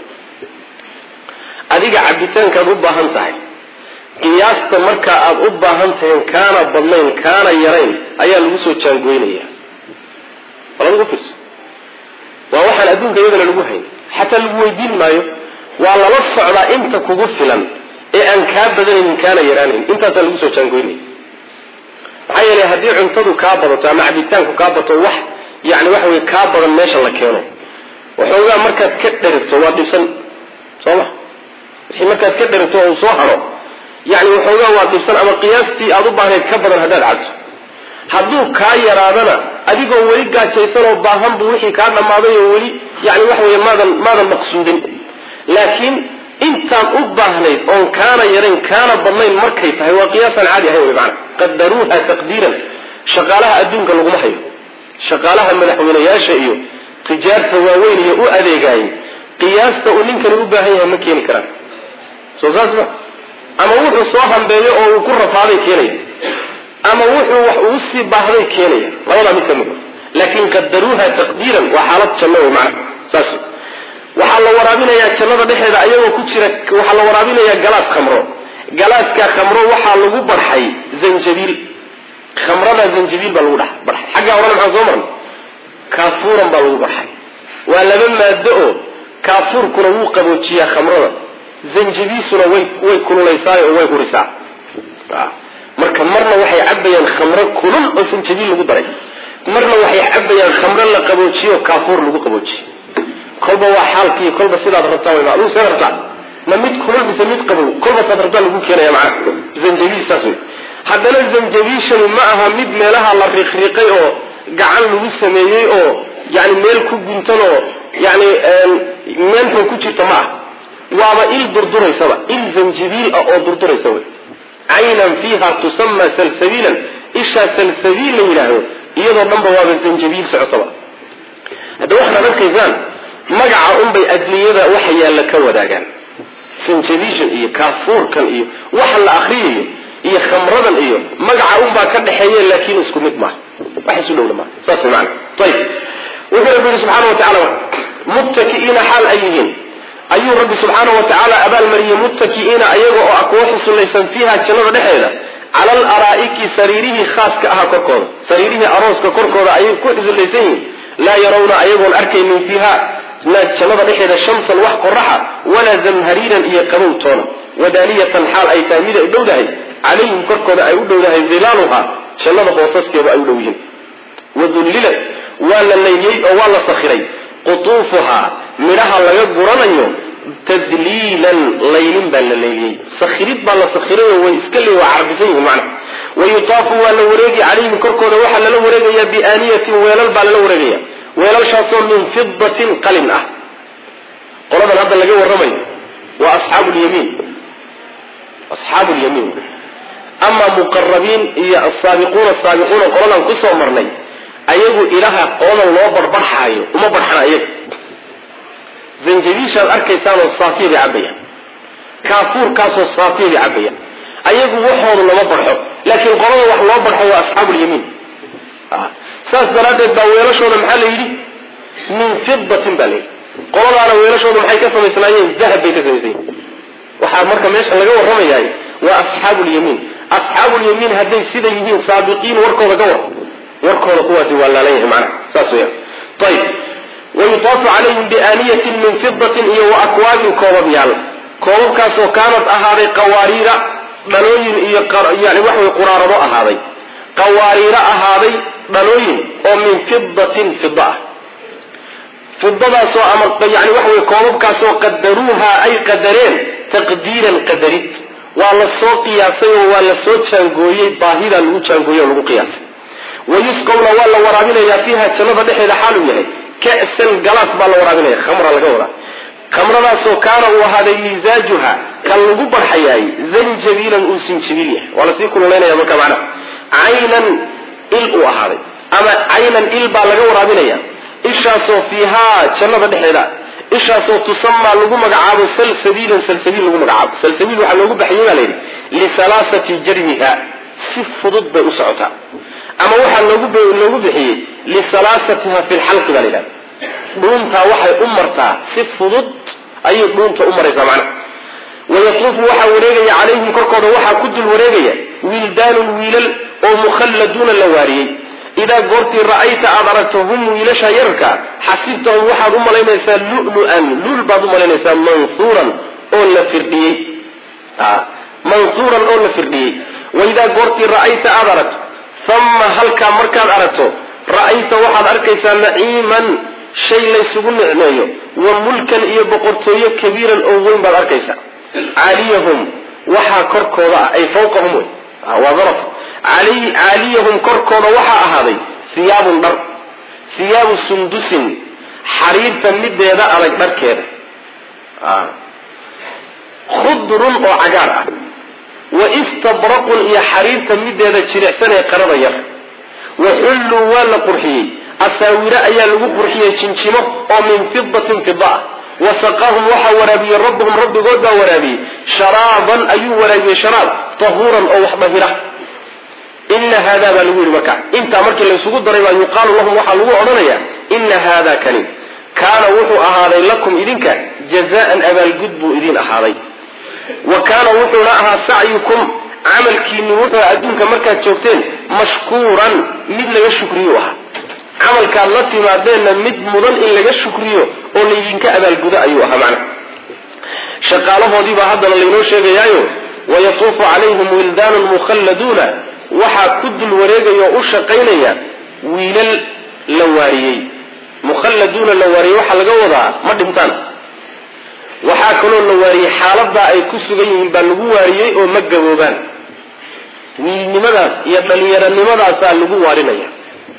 adiga cabitaanka u baahan tahay qiyaasta marka aad u baahan tahay kaana badnayn kaana yarayn ayaa lagu soo jaangoynaya wala lagu fis waa waxa adduunka iyadana lagu hayn hatta lagu weydiin maayo waa la la socda inta kugu filan ee aan ka badanayn kaana yaraanin inta lagu soo jaangoynaya ayay hadii cuntadu ka badato ama cabitaanku ka badato wax yaani wax way ka badan meesha la keeno waxoogaa markaad ka dherigto waa dhibsan sooma wixii markaad ka dherigto oo soo haro yani waxoogaa waa dhibsan ama qiyaastii aad u baahnayd ka badan haddaad cabto hadduu kaa yaraadana adigoo weli gaajaysan oo baahan buu wixii kaa dhammaaday oo weli yani waxa weeye maadan maadan maqsuudin laakiin intaan u baahnayd oon kaana yarayn kaana badnayn markay tahay waa qiyaasaan caadi ahayn wey macana qadaruuha taqdiiran shaqaalaha adduunka laguma hayo shaqaalaha madaxweynayaasha iyo tijaarta waaweyn iyo u adeegaayay qiyaasta uu ninkani u baahan yahay ma keeni karaan soo saas ma ama wuxuu soo hambeeyo oo uu ku rafaaday keenaya ama wuxuu wax uu sii baahday keenaya labadaa mid ka mid laakiin qadaruuha taqdiiran waa xaalad janno wey macana saas waxaa la waraabinayaa jannada dhexeeda ayagoo ku jira waxaa la waraabinayaa galaas khamro galaaska khamro waxaa lagu barxay zanjabiil khamrada zanjabiil baa lagu dhex barxay xagga horena maxaan soo marnay kaafuuran baa lagu barxay waa laba maado oo kaafuurkuna wuu qaboojiyaa khamrada zanjabiisuna way way kululaysaa oo way hurisaa marka marna waxay cabayaan khamro kulul oo zanjabiil lagu daray marna waxay cabayaan khamro la qaboojiyo kaafuur lagu qaboojiyo kolba waa xaalkii kolba sidaad rabtaa way maadu soo rabtaa ma mid kulul mise mid qabow kolba sidaad rabtaa lagu keenaya macna zanjabiil saas wey haddana zanjabiishani ma aha mid meelaha la riqriqay oo gacan lagu sameeyey oo yani meel ku guntan oo yani meelkan ku jirta ma ah waaba il durduraysaba il zanjabiil ah oo durduraysa wey caynan fiiha tusama salsabiilan ishaa salsabiil la yidhaahdo iyadoo dhanba waaba zanjabiil socotaba hadda waxaad arkaysaan magaca unbay adniyada waxa yaalla ka wadaagaan zanjabiishan iyo kaafuurkan iyo waxa la akriyayo iyo khamradan iyo magaca unbaa ka dhaxeeya laakiin isku mid maaha wax isu dhowna maaha saas macna ayib wuxuu rabbi yidhi subxaana watacaala muttaki'iina xaal ay yihiin ayuu rabbi subxaana watacaala abaalmariyey muttaki'iina ayaga oo ah kuwa xusulaysan fiiha jannada dhexeeda cala al araa'iki sariirihii khaaska ahaa korkooda sariirihii arooska korkooda ayay ku xusulaysan yihiin laa yarawna ayagoon arkaynin fiiha jannada dhexeeda shamsan wax qoraxa walaa zamhariiran iyo qabow toona wadaaniyatan xaal ay tahay mida u dhowdahay calayhim korkooda ay u dhowdahay dilaaluha jannada hoosaskeeda ay u dhow yihiin wadullilat waa la layliyey oo waa la sakhiray qutuufuhaa midhaha laga guranayo tadliilan laylin baa la layliyey sakhirid baa la sakhiray oo way iska le waa carbisan yihin macna wayutaafu waa la wareegi calayhim korkooda waxaa lala wareegayaa biaaniyatin weelal baa lala wareegaya weelalshaasoo min fidatin qalin ah qoladan hadda laga warramayo waa asxaabu lyamiin asxaabu lyamiin ama muqarabiin iyo asaabiquuna asaabiquuna qoladan kusoo marnay ayagu ilaha qoladan loo barbarxaayo uma barxana iyaga zanjabiishaad arkaysaanoo saafiya bay cabayaan kaafuurkaasoo saafiya bay cabayaan ayagu waxooda lama barxo laakiin qolada wax loo barxo waa asxaabu lyamiin saas daraaddeed baa weelashooda maxaa la yidhi min fidatin baa layidhi qoladaana weelashooda maxay ka samaysnaayeen dahab bay ka samaysayen waxaa marka meesha laga warramayaay waa asxaabu lyamiin asxaabu lyamiin hadday sida yihiin saabiqiin warkooda ka war warkooda kuwaasi waa laalan yahay macnaha saas weya ayib wayutaafu calayhim biaaniyatin min fidatin iyo wa akwaabin koobab yaal koobabkaasoo kaanad ahaaday qawaariira dhalooyin iyo yani waxa way quraarado ahaaday qawaariiro ahaaday dhalooyin oo min fidatin fida ah fidadaasoo ama yani waxa wey koobabkaasoo qadaruuha ay qadareen taqdiiran qadarid waa la soo qiyaasay oo waa la soo jaangooyey baahidaa lagu jaangooyey oo lagu qiyaasay wayusqawna waa la waraabinayaa fiiha jannada dhexeeda xaaluu yahay ka'san galaas baa la waraabinaya khamra laga wadaa khamradaasoo kaana uu ahaaday misaajuha kan lagu barxayaay zanjabiilan uu sinjabiil yahay waa lasii kululaynaya marka macnaha caynan il uu ahaaday ama caynan il baa laga waraabinaya ishaasoo fiihaa jannada dhexeeda ishaasoo tusamaa lagu magacaabo salsabiilan salsabiil lagu magacaabo salsabiil waxaa loogu baxiyey baa layidhi lisalaasati jarmiha si fudud bay u socotaa ama waxaa loogu loogu bixiyey lisalaasatiha fi lxalqi baa layidhahda dhuuntaa waxay u martaa si fudud ayay dhuunta u maraysaa macnaha wayatuufu waxaa wareegaya calayhim korkooda waxaa ku dul wareegaya wildaanun wiilal oo mukhalladuuna la waariyey idaa goortii ra'ayta aad aragto hum wiilasha yararka xasibtahum waxaad u malaynaysaa lulu-an lul baad u malaynaysaa mansuuran oo la firdhiyey mansuuran oo la firdhiyey waidaa goortii ra'ayta aad aragto uma halkaa markaad aragto ra'ayta waxaad arkaysaa naciiman shay laysugu nicmeeyo wa mulkan iyo boqortooyo kabiiran oo weyn baad arkaysa caaliyahum waxaa korkooda ah ay fawqahum wey waa daraf caaliyahum korkooda waxaa ahaaday siyaabun dhar siyaabu sundusin xariirta mideeda adag dharkeeda khudrun oo cagaar ah wa istabraqun iyo xariirta mideeda jilicsan ee qarada yar waxulluu waa la qurxiyey asaawiro ayaa lagu qurxiyey jinjimo oo min fidatin fida ah wasaqaahum waxaa waraabiyey rabbuhum rabbigood baa waraabiyey sharaaban ayuu waraabiyey sharaab tahuuran oo wax dahira ina haadaa baa lagu yidhi marka intaa markii laysugu daray baa yuqaalu lahum waxaa lagu odhanayaa ina haadaa kani kaana wuxuu ahaaday lakum idinka jazaan abaalgud buu idin ahaaday wa kaana wuxuuna ahaa sacyukum camalkiini wuxuu adduunka markaad joogteen mashkuuran mid laga shukriyo ahaa camalkaad la timaadeenna mid mudan in laga shukriyo oo laydinka abaalgudo ayuu ahaa macna shaqaalahoodiibaa haddana laynoo sheegayaayo wayatuufu calayhim wildaanun mukhalladuuna waxaa ku dul wareegaya oo u shaqaynaya wiilal la waariyey mukhalladuuna la waariyey waxaa laga wadaa ma dhintaan waxaa kaloo la waariyey xaaladaa ay ku sugan yihiin baa lagu waariyey oo ma gaboobaan wiilnimadaas iyo dhalinyaronimadaasa lagu waarinaya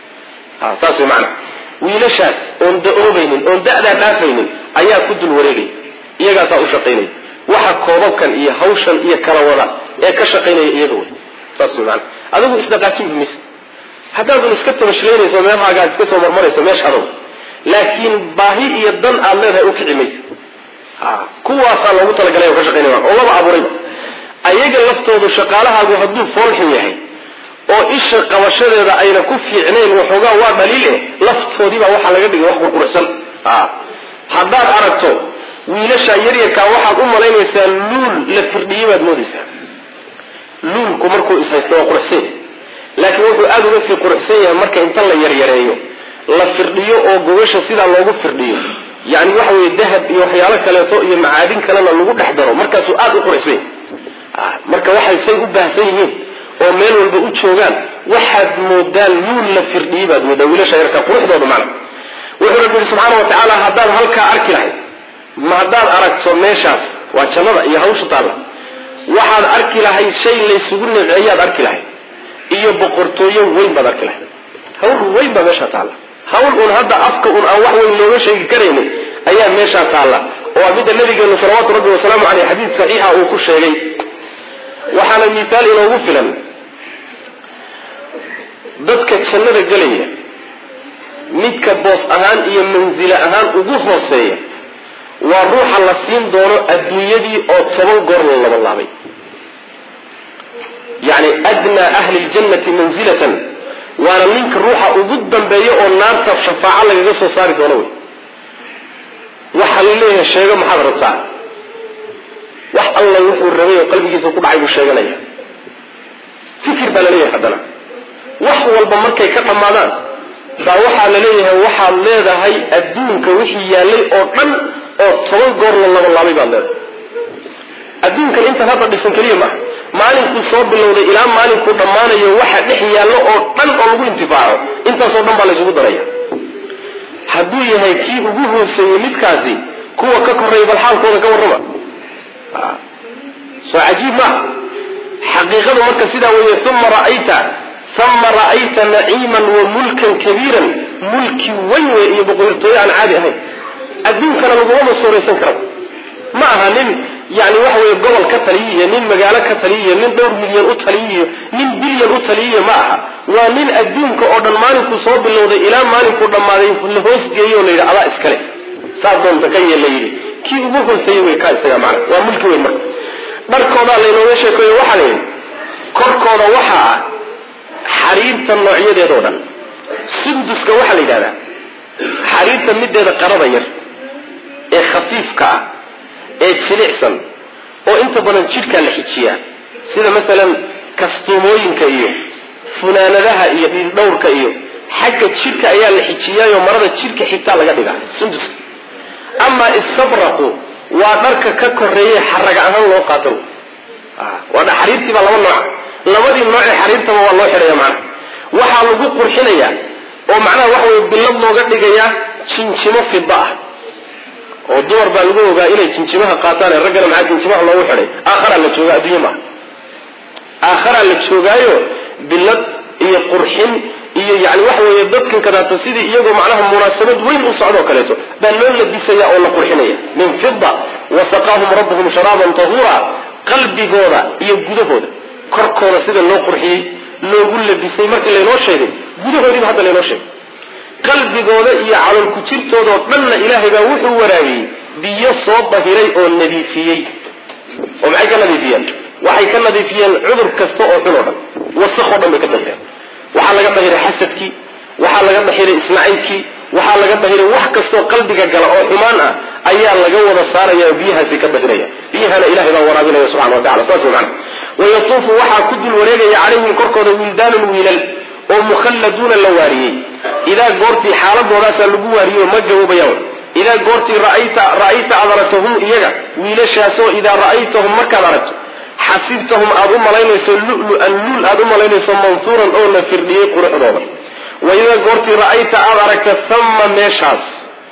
saas way macana wiilashaas oon da-oobaynin oon da-daa dhaafaynin ayaa ku dul wareegaya iyagaasaa u shaqaynaya waxa koobabkan iyo hawshan iyo kala wada ee ka shaqaynaya iyaga wey saas way macana adigu isdhaqaajin maysa haddaadan iska tabashleynayso meelhaagaa iska soo marmarayso meeshaado laakiin baahi iyo dan aad leedahay u kici maysa kuwaasaa loogu talagalay oo ka shaqaynaya oo laba abuurayba ayaga laftoodu shaqaalahaagu hadduu foolxun yahay oo isha qabashadeeda ayna ku fiicnayn waxoogaa waa dhaliil eh laftoodiibaa waxaa laga dhigay wax qurquruxsan haddaad aragto wiilasha yaryarkaa waxaad u malaynaysaa luul la firdhiyey baad moodaysaa luulku markuu ishaysto waa quruxsan laakiin wuxuu aada uga sii quruxsan yahay marka inta la yaryareeyo la firdhiyo oo gogasha sidaa loogu firdhiyo yani waxa weye dahab iyo waxyaalo kaleeto iyo macaadin kalena lagu dhex daro markaasuu aada u quruxsan yahay marka waxay say u baahsan yihiin oo meel walba u joogaan waxaad moodaan luul la firdhiyey baad moodaa wiilasha yarka quruxdooda macna wuxuu rabbi yidhi subxaana watacaala haddaad halkaa arki lahayd ma haddaad aragto meeshaas waa jannada iyo hawsha taalla waxaad arki lahayd shay laysugu nimceeyaad arki lahayd iyo boqortooyo weyn baad arki lahayd hawl weyn baa meeshaa taalla hawl un hadda afka un aan wax weyn looga sheegi karaynin ayaa meeshaa taalla oo midda nabigeenu salawaatu rabbi wasalaamu caleyh xadiid saxiixa uu ku sheegay waxaana miisaal inoogu filan dadka jannada gelaya midka boos ahaan iyo mansilo ahaan ugu hooseeya waa ruuxa la siin doono adduunyadii oo toban goor la laba laabay yani adnaa ahli ljannati manzilatan waana ninka ruuxa ugu dambeeya oo naarta shafaaco lagaga soo saari doono wey waxaa la leeyahay sheego maxaad rabtaa wax alla wuxuu rabay oo qalbigiisa ku dhacay buu sheeganaya fikir baa la leeyahay haddana wax walba markay ka dhammaadaan baa waxaa la leeyahay waxaad leedahay adduunka wixii yaallay oo dhan oo toban goor la laba laabay baad leedahay adduunkan intaan hadda dhisan keliya maaha maalinkuu soo bilowday ilaa maalinkuu dhammaanayo waxa dhex yaallo oo dhan oo lagu intifaaco intaasoo dhan baa laysugu daraya hadduu yahay kii ugu hooseeyey midkaasi kuwa ka korreeya bal xaalkooda ka warrama soo cajiib maaha xaqiiqadu marka sidaa weeye uma ra'ayta uma ra'ayta naciiman wa mulkan kabiiran mulki weyn wey iyo boqortooyo aan caadi ahayn adduunkana laguma suuraysan karo ma aha nin yani waxa weye gobol ka taliyiyo nin magaalo ka taliyiyo nin dhowr milyan u taliyiyo nin bilyan u taliyiyo ma aha waa nin adduunka oo dhan maalinkuu soo bilowday ilaa maalinkuu dhammaaday la hoosgeeyo la yidhi adaa iskale saa doonta ka yeel la yidhi kii ugu hooseeyey wey kaa isaga macna waa mulki weyn marka dharkoodaa laynooga sheekeeyo waxaa la yidhi korkooda waxaa ah xariirta noocyadeedoo dhan sunduska waxaa la yidhahdaa xariirta mideeda qarada yar ee khafiifka ah ee jilicsan oo inta badan jidhkaa la xijiyaa sida masalan kastuumooyinka iyo funaanadaha iyo dhiildhowrka iyo xagga jidhka ayaa la xijiyaayo marada jidhka xitaa laga dhigaa sunduska amaa istabraqu waa dharka ka koreeye xaraga ahaan loo qaato waa xariirtii baa laba nooca labadii noocee xariirtaba waa loo xidhaya macnaha waxaa lagu qurxinayaa oo macnaha waxa weye billad looga dhigayaa jinjimo fida ah oo dumar baa lagu ogaa inay jinjimaha qaataan ragana maxaa jinjimaha loogu xidhay aakhara la jooga adduunyo ma aakhara la joogaayo bilad iyo qurxin iyo yani waxa weeye dadkan kadaata sidii iyagoo macnaha munaasabad weyn u socdo kaleeto baa loo labisaya oo la qurxinaya min fida wasaqaahum rabbuhum sharaban tahura qalbigooda iyo gudahooda korkooda sida loo qurxiyey loogu labisay markii laynoo sheegay gudahoodiiba hadda laynoo sheegay qalbigooda iyo calool ku jirtooda oo dhanna ilaahay baa wuxuu waraabiyey biyo soo bahiray oo nadiifiyey oo maxay ka nadiifiyeen waxay ka nadiifiyeen cudur kasta oo xun oo dhan wasakh oo dhan bay ka dahireen waxaa laga dahiray xasadkii waxaa laga dahiray isnacaybkii waxaa laga dahiray wax kastoo qalbiga gala oo xumaan ah ayaa laga wada saaraya oo biyahaasi ka dahiraya biyahana ilahay baa waraabinaya subxana wa tacala saas macana wayatuufu waxaa ku dul wareegaya calayhim korkooda wildaanun wiilal oo mukhalladuuna la waariyey idaa goortii xaaladoodaasa lagu waariyo ma gaboobayaan idaa goortii ra'ayta ra'ayta aad aragtahum iyaga wiilashaasoo idaa ra'aytahum markaad aragto xasibtahum aada u malaynayso lulu-an luul aada u malaynayso mansuuran oo la firdhiyey quruxdooda wa idaa goortii ra'ayta aada aragta hamma meeshaas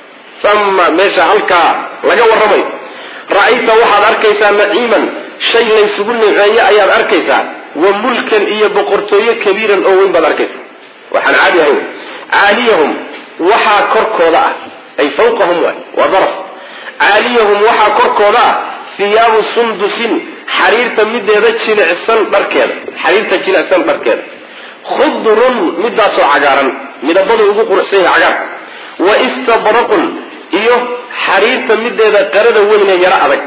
hamma meesha halkaa laga warramay ra'ayta waxaad arkaysaa naciiman shay laysugu niceeye ayaad arkaysaa wa mulkan iyo boqortooyo kabiiran oo weyn baad arkaysaa waxaan caadi ahayn caaliyahum waxaa korkooda ah ay fawqahum waay waa daraf caaliyahum waxaa korkooda ah hiyaabu sundusin xariirta mideeda jilicsan dharkeeda xariirta jilicsan dharkeeda khudrun midaasoo cagaaran midabadu ugu quruxsan yahay cagaar wa istabraqun iyo xariirta mideeda qarada weyne yaro adag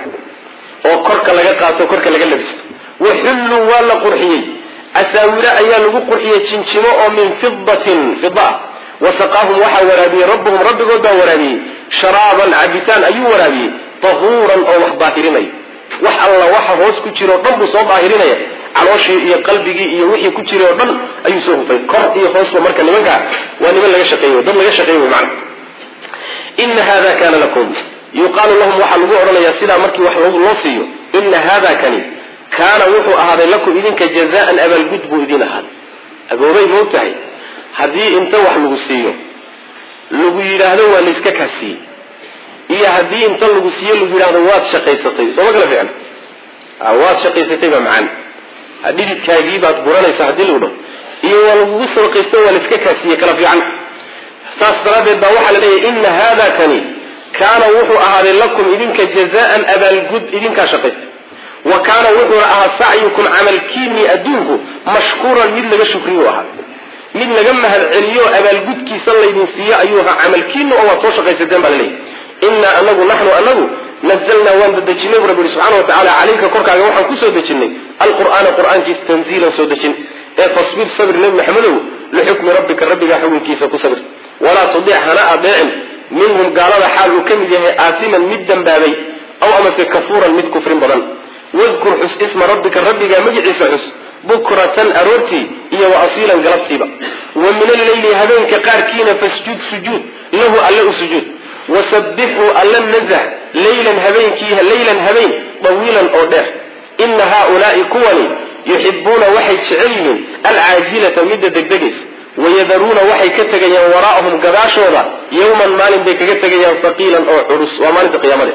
oo korka laga qaato korka laga labisto waxulluu waa la qurxiyey asaawiro ayaa lagu qurxiyey jinjimo oo min fidatin fida wasaqaahum waxaa waraabiyey rabbuhum rabbigood baa waraabiyey sharaaban cabitaan ayuu waraabiyey tahuuran oo wax daahirinaya wax alla waxa hoos ku jiro o dhan buu soo daahirinaya calooshii iyo qalbigii iyo wixii ku jiray oo dhan ayuu soo hufay kor iyo hoosba marka nimankaa waa niman laga shaqeeyo dad laga shaqeeyo wy macana ina hada kana lakum yuqaalu lahum waxaa lagu odhanayaa sidaa markii wax loo siiyo ina hada kani kaana wuxuu ahaaday lakum idinka jazaan abaalgud buu idin ahaaday agoobay ma og tahay haddii inta wax lagu siiyo lagu yidhaahdo waa layska kaasiiyey iyo haddii inta lagu siiyo lagu yidhahdo waad shaqaysatay sooma kala fiicna waad shaqaysatay baa macaan dhididkaagii baad buranaysaa haddii lagu dhaho iyo waa lagugu sadaqaysto waa layska kaasiiyey kala fiican saas daraaddeed baa waxaa la leeyahay ina hada kani kaana wuxuu ahaaday lakum idinka jazaan abaalgud idinkaa shaqaystay wa kaana wuxuuna ahaa sacyukum camalkiinii adduunku mashkuuran mid laga shukriyo ahaa mid laga mahad celiyo abaalgudkiisa laydin siiyo ayuu ahaa camalkiina oo waad soo shaqaysateen baa laleeyahy inaa anagu naxnu anagu nazalnaa waan dadejinay bu rabbi subxana wa tacala calayka korkaaga waxaan kusoo dejinay alqur'aana qur'aankiisa tanziilan soo dejin ee fasbir sabir nebi maxamedow lixukmi rabbika rabbigaa xukunkiisa ku sabir walaa tudic hana adeecin minhum gaalada xaal uu ka mid yahay aasiman mid dembaabay aw amase kafuuran mid kufrin badan wadkur xus isma rabbika rabbigaa magiciisa xus bukratan aroortii iyo wa asiilan galabtiiba wa min alleyli habeenka qaarkiina fasjud sujuud lahu alle u sujuud wasabixuu alla nazah laylan habeenkii laylan habeen dawiilan oo dheer ina haaulaai kuwani yuxibuuna waxay jecel yihiin alcaajilata midda degdegaysa wayadaruuna waxay ka tegayaan waraa'ahum gadaashooda yawman maalin bay kaga tegayaan haqiilan oo culus waa maalinta qiyaamade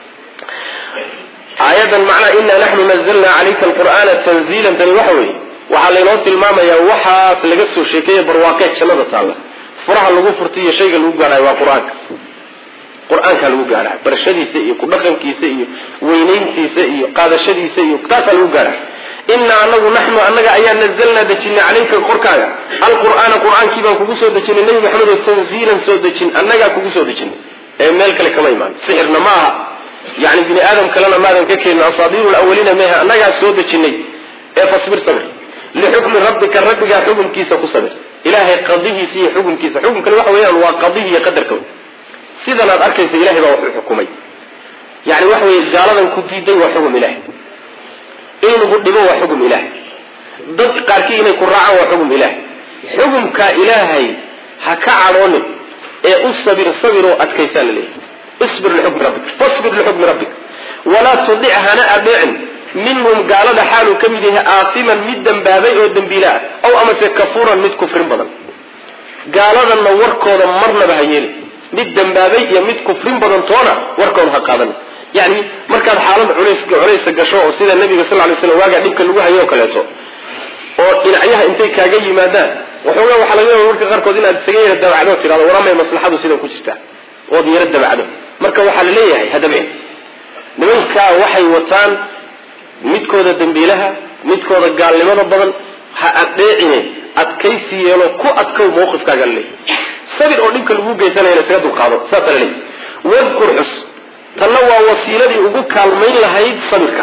aayadan macnaa inaa naxnu nazalnaa calayka alqur'aana tanziilan tani waxa weeye waxaa laynoo tilmaamayaa waxaas laga soo sheekeeye barwaaqee jannada taalla furaha lagu furta iyo shayga lagu gaadhayo waa qur-aanka qur-aankaa lagu gaadhaa barashadiisa iyo ku dhaqankiisa iyo weynayntiisa iyo qaadashadiisa iyo taasaa lagu gaadhaa inaa anagu naxnu annaga ayaa nazalnaa dejinay calayka korkaaga alqur'aana qur-aankii baan kugu soo dejinay nebi maxamedo tanziilan soo dejin annagaa kugu soo dejinay ee meel kale kama imaan sixirna ma aha yani bini aadam kalena maadan ka keenin asaadiiru lawaliina meha annagaa soo dejinay ee fasbir sabir lixukmi rabbika rabbigaa xukunkiisa ku sabir ilaahay qadihiisa iyo xukunkiisa xukunkani waxa weeyaan waa qadihi iyo qadarka sidan aad arkaysa ilahay baa wuxuu xukumay yani waxa weye gaaladan ku diiday waa xukun ilahay in lagu dhibo waa xukun ilahay dad qaarkii inay ku raacaan waa xukun ilahay xukumka ilaahay ha ka cadhoonin ee u sabir sabir oo adkaysaa laleeyahay isbir lixukmi rabbik fasbir lixukmi rabbik walaa tudic hana adeecin minhum gaalada xaaluu ka mid yahay aasiman mid dembaabay oo dembiila ah aw amase kafuuran mid kufrin badan gaaladanna warkooda marnaba ha yeelin mid dambaabay iyo mid kufrin badan toona warkoon ha qaadan yani markaad xaalad culays culays gasho oo sida nabiga sallallahu alayhi wasallam waaga dhibka lagu hayo kaleeto oo dhinacyaha intay kaaga yimaadaan waxoogaa waxa laga yaabaa marka qarkood inaad isaga yara dabacdo tiraado waramay maslaxadu sida ku jirta oo yara dabacdo marka waxa la leeyahay hadabeen nimanka waxay wataan midkooda dambiilaha midkooda gaalnimada badan ha adeecine adkaysi yeelo ku adkow mowqifkaaga leeyahay sabir oo dhibka lagu geysanayna isaga dulqaado saas la leeyahay wadkur xus tanna waa wasiiladii ugu kaalmayn lahayd sabirka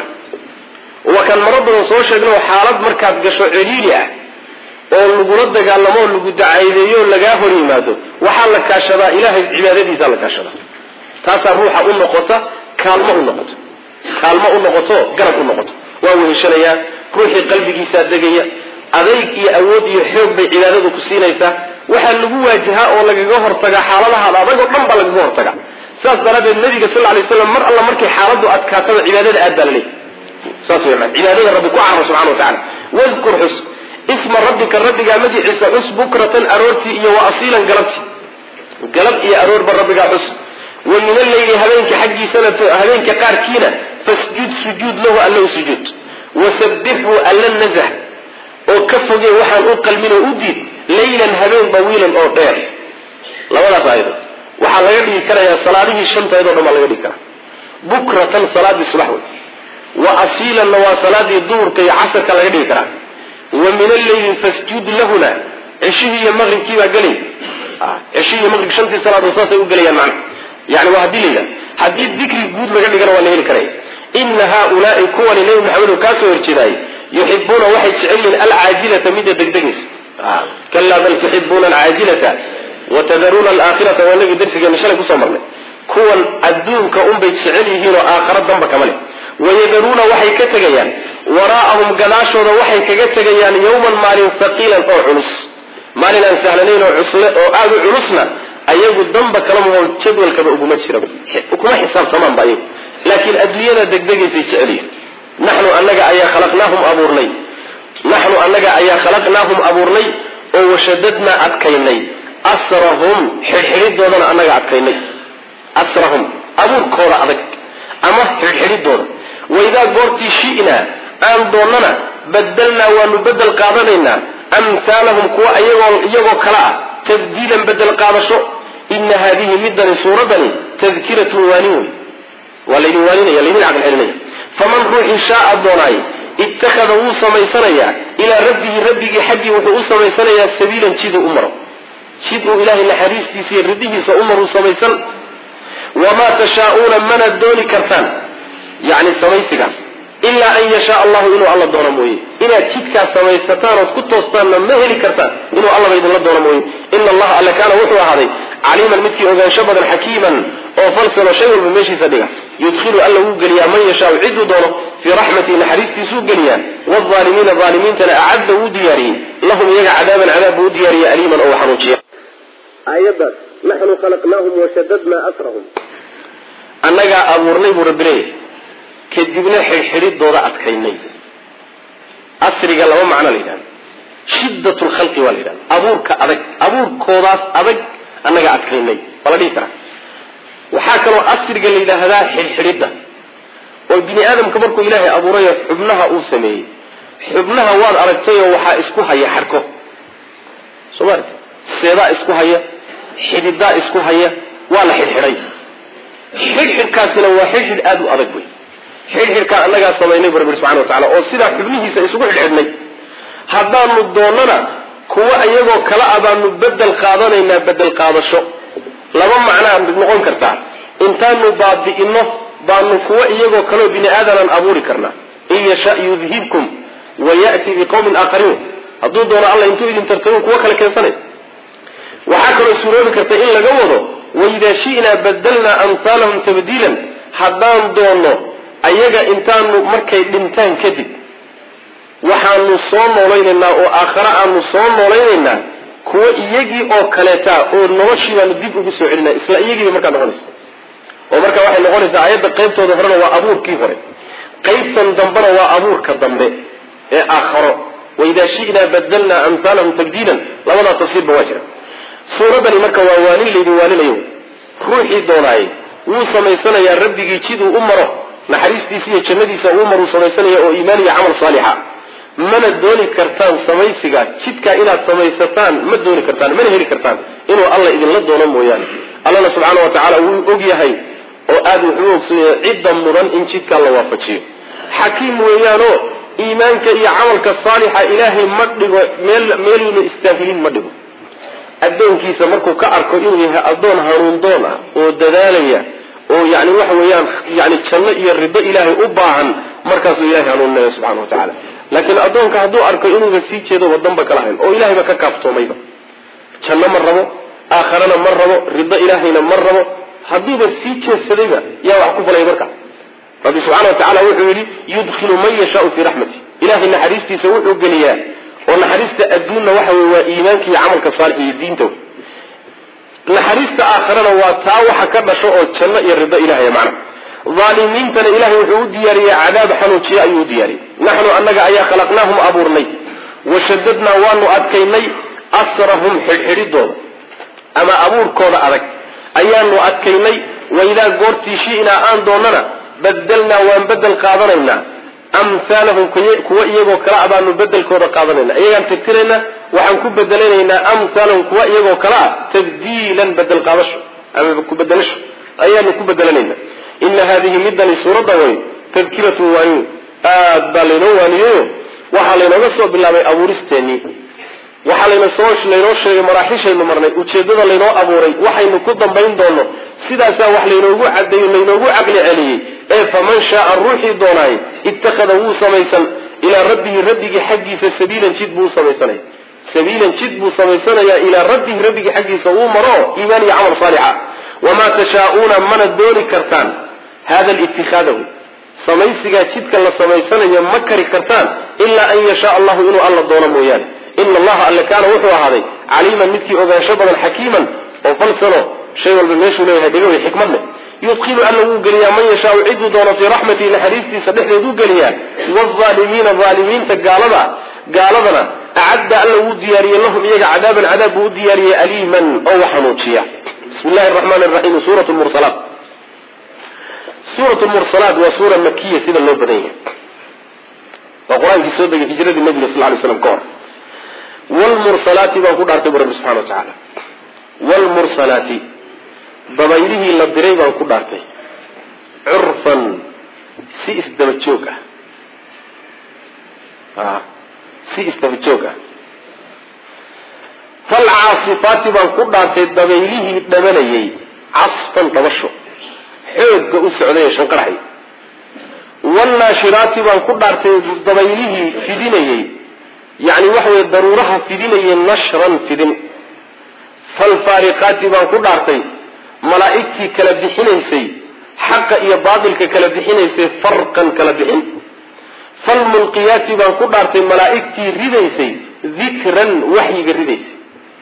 wakan maradan soo sheegno xaalad markaad gasho ciriiri ah oo lagu dagaalamo lagu dacaydeeyo laga hor yimaado waxa la kaashada ilaahay cibaadadiisa la kaashada taas ruuxa u noqota kaalmo u noqoto kaalmo u noqoto garab u noqoto waa weeshanaya ruuxi qalbigiisa degaya adeeg iyo awood iyo xoog bay cibaadadu ku siinaysaa waxa lagu waajaha oo lagaga hortaga xaaladaha adag oo dhan ba lagaga hortaga saas daradeed nabiga sallallahu alayhi wasallam mar alla markii xaaladu adkaato cibaadada aad baa leeyahay saas weeyaan cibaadada rabbi ku caaro subhanahu wa ta'ala wadhkur hus isma rabbika rabbiga magiisa hus bukratan arorti iyo wa asilan galabti galab iyo aroor bar rabbiga hus wa min al-layli habeenka xaqiisana habeenka qaarkiina fasjud sujud lahu allahu sujud wasabbihu allan nazah oo ka foge waxaan u qalmin oo u diid laylan habeen bawiilan oo dheer labadaas ayado waxa laga dhigi karayaa salaadihii shanta ayado dhan laga dhigi karaa bukratan salaadii subax wa asilan wa salaadii duhurka iyo casrka laga dhigi karaa wa min al-layli fasjud lahuna ishihi iyo maghribkii baa galay ah ishihi iyo maghrib shantii salaad saasay u galayaan macna yani waa hadii leeyahay hadii dhikri guud laga dhigana waa la heli karay inna haula'i kuwan nabi maxamed ka soo horjeeday yuhibbuna waxay jeceliin al-aajilata mid degdegis ah kalla bal tuhibbuna al-aajilata wa tadharuna al-aakhirata wa nabi darsiga mishalay ku soo marnay kuwan adduunka um bay jecelihiin oo aakhirada damba kamale wayadharuna waxay ka tagayaan waraa'ahum gadaashooda waxay kaga tagayaan yawman maalin thaqilan oo culus maalin aan sahlanayn oo cusle oo aad u culusna ayagu damba kala mool jadwalkaba uguma jira kuma xisaabtamaan baa ayagu laakiin adduunyada degdegaysay jeceliin nahnu annaga ayaa khalaqnaahum abuurnay nahnu annaga ayaa khalaqnaahum abuurnay oo washadadna adkaynay asrahum xirxiridoodan annaga adkaynay asrahum abuurkooda adag ama xirxiridooda wayda goorti shiina aan doonana badalna wa nubadal qaadanayna amsalahum kuwa ayagoo iyagoo kala ah tabdiilan badal qaadasho inna hadhihi midan suradani tadhkiratu wanin walayni wanin yalayni aqal xirnay faman ruhi sha'a doonay ittakhadha hu samaysanaya ila rabbihi rabbihi haji wuxuu u samaysanaya sabiilan jidu umar jidu ilaahi la hariistiisa ridihiisa umar u samaysan wama tashaa'una man adoni kartan yani samaysiga illa an yasha Allah inuu alla doono mooyee inaad jidka samaysataan oo ku toostaan ma heli kartaan inuu alla idin la doono mooyee inna Allah alla kana wuxuu ahaaday caliiman midkii ogaansho badan xakiiman oo falsano shay walba meeshiisa dhiga yudkhilu alla uu galiya man yasha cidu doono fi rahmatihi naharistiisu galiya wadh-dhalimin dhaliminta a'adda uu diyaariyin lahum yaga cadaban cadaab uu diyaariya aliman oo xanuujiya ayada nahnu khalaqnahum wa shaddadna asrahum annaga abuurnay buu rabbi kadibna xirxiridooda adkaynay asriga laba macno leeyahay shiddatul khalqi wal ilaa abuurka adag abuurkoodaas adag annaga adkaynay wala dhigta waxa kale oo asriga leeyahay xirxirida oo bini aadamka markuu ilaahay abuuray xubnaha uu sameeyay xubnaha waad aragtay oo waxa isku haya xarko Soomaali seeda isku haya xidida isku haya waa la xirxiray xirxirkaasina waa xirxir aad u adag way xirxirka annaga sameeynay rabbi subhanahu wa ta'ala oo sida xubnihiisa isugu xirxirnay haddaanu doonana kuwa ayagoo kala abaanu bedel qaadanayna bedel qaadasho laba macna aan noqon karta intaanu baabi'ino baanu kuwa iyagoo kala bini aadanan abuuri karna in yasha yudhibkum wa ya'ti biqawmin akharin hadduu doono alla intuu idin tartamo kuwa kala keensanay waxa kale suuroobi karta in laga wado wayda shiina badalna amsalahum tabdilan haddaan doono ayaga intaanu markay dhintaan kadib waxaanu soo noolaynaynaa oo aakhira aanu soo noolaynaynaa kuwa iyagii oo kaleeta oo noloshiibaanu dib ugu soo celinaa isla iyagii markaa noqonaysa oo marka waxay noqonaysaa ayadda qaybtooda horena waa abuurkii hore qaybtan dambena waa abuurka dambe ee aakhiro wayda shiina badalna amsalahum tabdilan labada tafsiir ba wajira suuradani marka waa waalin leeyahay waalinayo روحي دوناي وسمي سنة يا ربي جيد وأمره نحريستي فيه جنديسة وأمره سمي سنة يا إيماني عمل صالحة من الدوني كرتان سمي سجا شدك إلى سمي ستان ما الدوني كرتان من هي كرتان إنه الله إذن لدونا مويان الله سبحانه وتعالى وأجي هاي وآذ حروف عدة مران إن شدك الله وافقه حكيم ويانو إيمانك إيا عملك الصالح إلهي مدقو ميل ميل استاهلين مدقو أدون كيسا مركو كأركو إنه أدون هارون دونا ودداليا ويعني وحويان يعني تشنئ الرضا إلهي أباعا مركز إلهي عنه الله سبحانه وتعالى لكن أدون كهدو أركو إنه بسيط شيء ودنبك لهين أو إلهي بك كافتو ميبا تشنئ مرمو آخرنا مرمو رضا إلهينا مرمو هدو بسيط شيء سليبا يا وحكوف لا يبركع ربي سبحانه وتعالى وحولي يدخل من يشاء في رحمته إلهي نحريستي سوء القنيان ونحريست أدون وحوي وإيمانك عملك صالح الدين تو نحريست آخرنا وطاوح كبا شوء وتشنأ يرضى إلهي معنا ظالمين تن إلهي وحود دياري عذاب حنوشي أيو دياري نحن أنك أيا خلقناهم أبورني وشددنا وانو أدكيني أسرهم حرحردون أما أبور كون أدك أيانو أدكيني وإذا قرتي شئنا آن دوننا بدلنا وانبدل قادرنا أمثالهم كوا إيجو كلا أبا نبدل كورا قادرنا إيجان تكترنا وحنكو بدلنا أمثالهم كوا إيجو كلا تبديلا بدل قادش أما بكو بدلش أيان نكو بدلنا إن هذه مدة لسورة وين تذكرة وين آدالينو وانيو وحالينا نصوب بالله من أبورستاني وحالينا صوش لينوش مراحيش المرني وتشدد لينو أبوري وحين كدن بين دونه سيداسا وحلينوغو عدي لينوغو عقل عليه ايه فمن شاء الروح دوناي اتخذه سميسا الى ربه ربه حقي سبيلا جدبو سميسا سبيلا جدبو سميسا الى ربه ربه حقي سوو مرو ايماني عمل صالحا وما تشاءون من الدور كرتان هذا الاتخاذه سميسا جدك الله سميسا يمكر كرتان الا ان يشاء الله انه الله دون مويان ان الله اللي كان وحوه هذا عليما متكي اغاشبا حكيما وفلسنه شيء والبميشو ليه هدقوه حكمنا يدخل أنه قليا من يشاء عدو دون في رحمته لحديثتي صدح يدو قليا والظالمين ظالمين تقالبا قالبنا أعد أنه دياري لهم إيجا عذابا عذاب دياري أليما أو حنوتشيا بسم الله الرحمن الرحيم سورة المرسلات سورة المرسلات وسورة مكية سيدة الله بدنية وقرآن في سورة في هجرة النبي صلى الله عليه وسلم كور والمرسلات وقود أرتب رب سبحانه وتعالى والمرسلات ضميره للدري بان ku dhaartay urfan si isdaba joog ah ah si isdaba joog ah fal aasifati baan ku dhaartay dabaylihi dhabanayay asfan dabasho xoog u socday shanqarahay wal nashirati baan ku dhaartay dabaylihi fidinayay yaani waxa way daruuraha fidinayay nashran fidin fal fariqati baan ku dhaartay ملائكتي كلا بحينيسي حق إيا باطل كلا بحينيسي فرقا كلا بحين فالملقيات بان كدارتي ملائكتي رديسي ذكرا وحي رديسي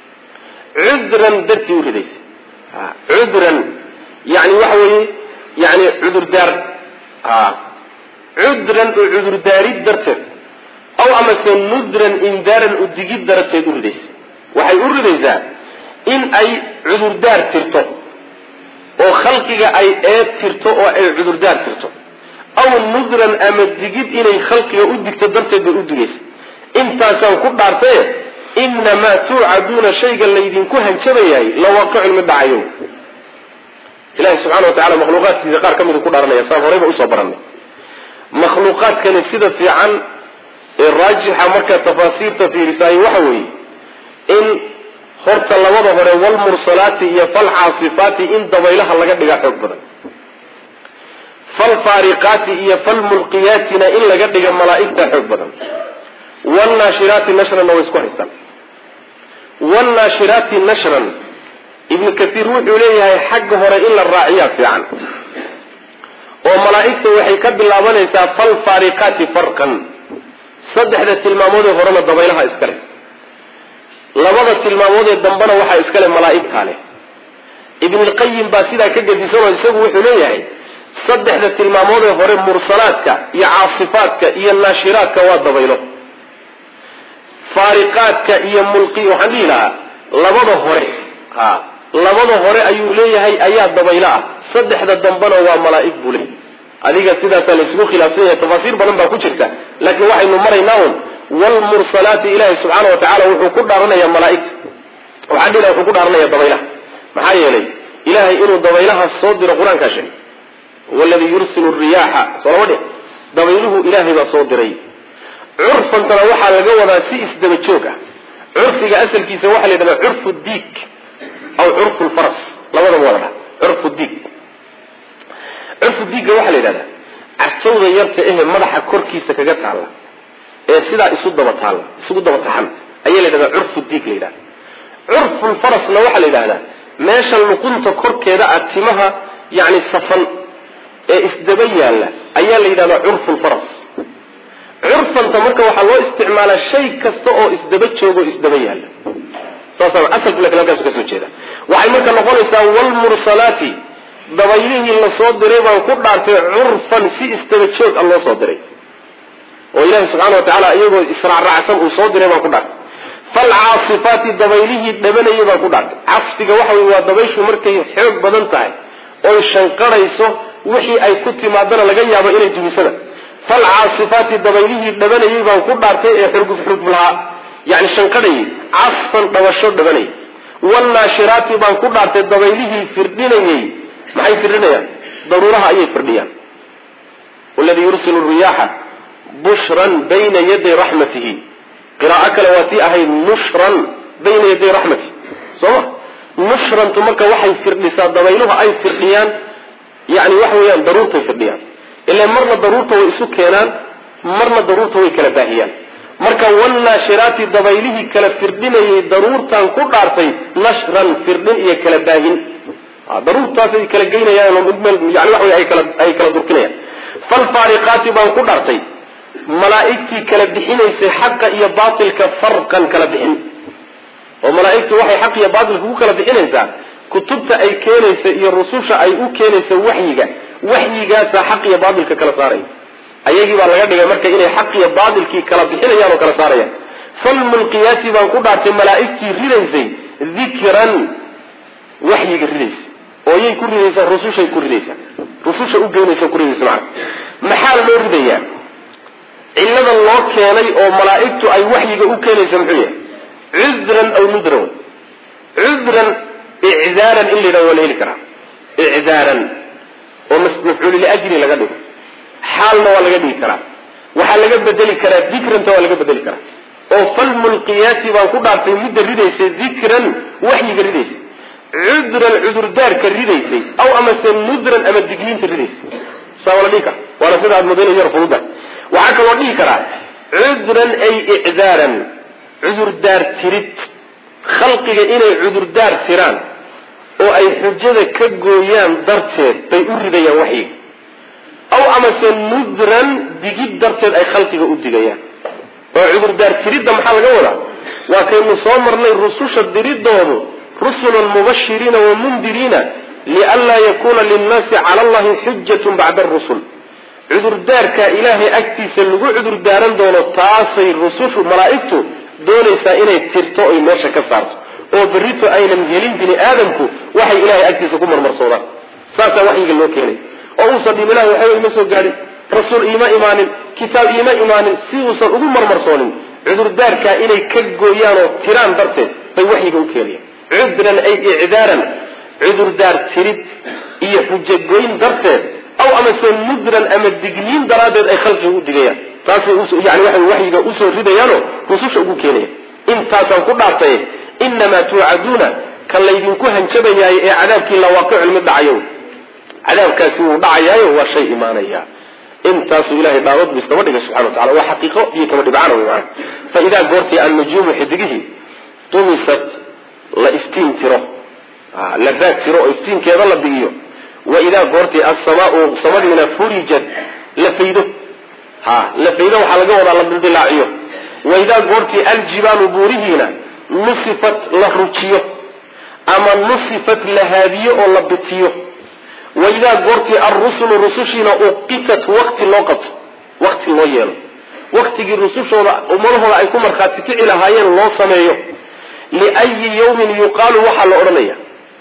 عذرا درتي رديسي عذرا يعني وحوي يعني عذر دار آه. عذرا عذر داري درتي أو أما سنذرا إنذارا أدقيد درتي رديسي وحي رديسي إن أي عذر دار ترتو oo khalqiga ay eed tirto oo ay cudurdaar tirto aw nudran ama digid inay khalqiga u digto darteed u direys intaasaan ku dhaartay inna ma tu'aduna shayga laydin ku hanjabayay la waaqicun mid dhacayo ilaahi subhanahu wa ta'ala makhluuqaadkiisa qaar kamid ku dhaaranaya saan horeyba u soo baranay makhluuqaadkani sida fiican ee raajixa marka tafaasiirta fiirisay waxa weeye in horta labada hore wal mursalaati iyo fal aasifati in dabaylaha laga dhiga xoog badan fal fariqati iyo fal mulqiyatina in laga dhiga malaa'ikta xoog badan wal nashirati nashran wa isku haystan wal nashirati nashran ibn kathir wuxuu leeyahay xaq hore in la raaciyo fiican oo malaa'ikta waxay ka bilaabanaysaa fal fariqati farqan saddexda tilmaamood horena dabaylaha iskale labada tilmaamood ee dambana waxa iskale malaa'ikta leh ibn al-qayyim baa sida ka gadisan isagu wuxuu leeyahay saddexda tilmaamood ee hore mursalaadka iyo aasifaadka iyo nashiraadka waa dabaylo fariqaadka iyo mulqi waxaan leeyahay labada hore ha labada hore ayuu leeyahay ayaa dabayla ah saddexda dambana waa malaa'ig buu leeyahay adiga sidaas la isugu khilaafsan yahay tafaasiir badan baa ku jirta laakiin waxaynu maraynaa un wal mursalaati ilaahi subhanahu wa ta'ala wuxuu ku dhaaranayaa malaa'igta waxa dhira wuxuu ku dhaaranayaa dabaylaha maxaa yeelay ilaahay inuu dabaylaha soo diro quraanka sheegay walladhi yursilu ar-riyaha salawade dabayluhu ilaahay baa soo diray urfan tara waxa laga wadaa si isdaba joog ah urfiga asalkiisa waxa la yiraahdaa urfu diik aw urfu al-faras labada wada urfu diik urfu diik waxa la yiraahdaa asawda yarta ee madaxa korkiisa kaga taala ee sida isu daba taala isugu daba taxan ayaa la yiraahdaa urfu diik la yiraahdaa urfu al-faras la waxa la yiraahdaa meesha luqunta korkeeda atimaha yaani safan ee isdaba yaala ayaa la yiraahdaa urfu al-faras urfanta marka waxa loo isticmaalaa shay kasta oo isdaba joogo isdaba yaala saasaba asalku la kala soo jeeda waxay marka noqonaysaa wal mursalaati dabaylihi la soo diray baa ku dhaartay urfan si isdaba joog Allah soo diray oo Ilaahay subhanahu wa ta'ala iyagoo israacsan uu soo diray baa ku dhaartay fal aasifati dabaylihi dhabanayay baa ku dhaartay aftiga waxa weey waa dabayshu markay xoog badan tahay oo shanqarayso wixii ay ku timaadana laga yaabo inay dumisada fal aasifati dabaylihi dhabanayay baa ku dhaartay ee xurguf xurguf laha yaani shanqaray asfan dawasho dhabanay wal naashirati baa ku dhaartay dabaylihi firdinayay maxay firdinayaan daruuraha ayay firdiyaan walladhi yursilu ar-riyaha bushran bayna yaday rahmatihi qiraa'o kale waa tii ahay nushran bayna yaday rahmatihi soo nushran marka waxay firdhisaa dabayluhu ay firdiyaan yaani wax weeyaan daruurtay firdiyaan ilaa marna daruurta way isu keenaan marna daruurta way kala baahiyaan marka walla shiraati dabaylihi kala firdinayay daruurtan ku dhaartay nashran firdin iyo kala baahin daruurtaas ay kala geynayaan oo mid yaani wax ay kala ay kala durkinayaan fal fariqati baan ku dhaartay malaa'ikti kala bixinaysa xaqa iyo baatilka farqan kala bixin oo malaa'iktu waxay xaq iyo baatilka ku kala bixinaysaa kutubta ay keenaysa iyo rususha ay u keenaysa waxyiga waxyigaas xaq iyo baatilka kala saaray ayagii baa laga dhigay marka inay xaq iyo baatilkii kala bixinayaan oo kala saarayaan fal mulqiyati baan ku dhaartay malaa'ikti ridaysay dhikran waxyiga ridaysay oo ay ku ridaysa rususha ku ridaysa rususha u geynaysa ku ridaysa maxaa loo ridayaa illada loo keenay oo malaa'iktu ay waxyiga u keenaysa muxuu yahay udran aw nudran udran i'zaran illa wala kara i'zaran oo mafcuul li ajli laga dhigo xaalna waa laga dhigi karaa waxa laga bedeli karaa dhikranta waa laga bedeli karaa oo fal mulqiyati baan ku dhaartay mid ridaysa dhikran waxyiga ridaysa udran udurdaarka ridaysay aw ama nudran ama digniinta ridaysay sawala dhika wala sida aad modelo yar fuuda waxa kale oo dhigi karaa udran ay i'zaran udurdaar tirid khalqiga inay udurdaar tiraan oo ay xujada ka gooyaan darteed bay u ridayaan waxyiga aw ama nudran digid darteed ay khalqiga u digayaan oo udurdaar tiridda maxaa laga wadaa waa kaynu soo marnay rususha diridoodu rusulan mubashirina wa mundirina li'alla yakuna lin-nasi 'ala allahi hujjatun ba'da ar-rusul udurdaarka ilaahay agtiisa lagu udurdaaran doono taasay rusushu malaa'iktu doonaysaa inay tirto oo meesha ka saarto oo berrito aynan helin bini aadamku waxay ilaahay agtiisa ku marmarsoodaan saasa waxyiga loo keenay oo uu sadii ilaahay waxa uu soo gaari rasuul iima imaanin kitaab iima imaanin si uu soo ugu marmarsoonin udurdaarka inay ka gooyaan oo tiraan darteed bay waxyiga u keenayaan udran ay i'daaran udurdaar tirid iyo xujagoyn darteed aw ama nudran ama digniin daraadeed ay khalqiga u digayaan taasay yani waxay waxyiga u soo ridayaan oo rususha ugu keenayaan intaasaan ku dhaartay inma tu'aduna kan laydinku hanjabayaay ee cadaabkii la waaqicul mid dhacayo cadaabkaasi uu dhacayo waa shay iimaanaya intaasu ilaahay daawad bistaba dhigay subhanahu wa ta'ala wa haqiiqo iyo kama dhibcana waa fa ida goorti an nujumu hidigihi tumisat la iftiin tiro la raad tiro iftiinkeeda la bigiyo wa ida goorti as-samaa'u samadina furijat la faydo ha la faydo waxa laga wadaa la dildilaaciyo wa ida goorti al-jibalu burihina nusifat la rujiyo ama nusifat la haadiyo oo la bitiyo wa ida goorti ar-rusulu rusushina uqitat waqti loo qabto waqti loo yeelo waqtigi rusushooda umarhooda ay ku markhaati kici lahaayeen loo sameeyo li ay yawmin yuqalu waxa la oranaya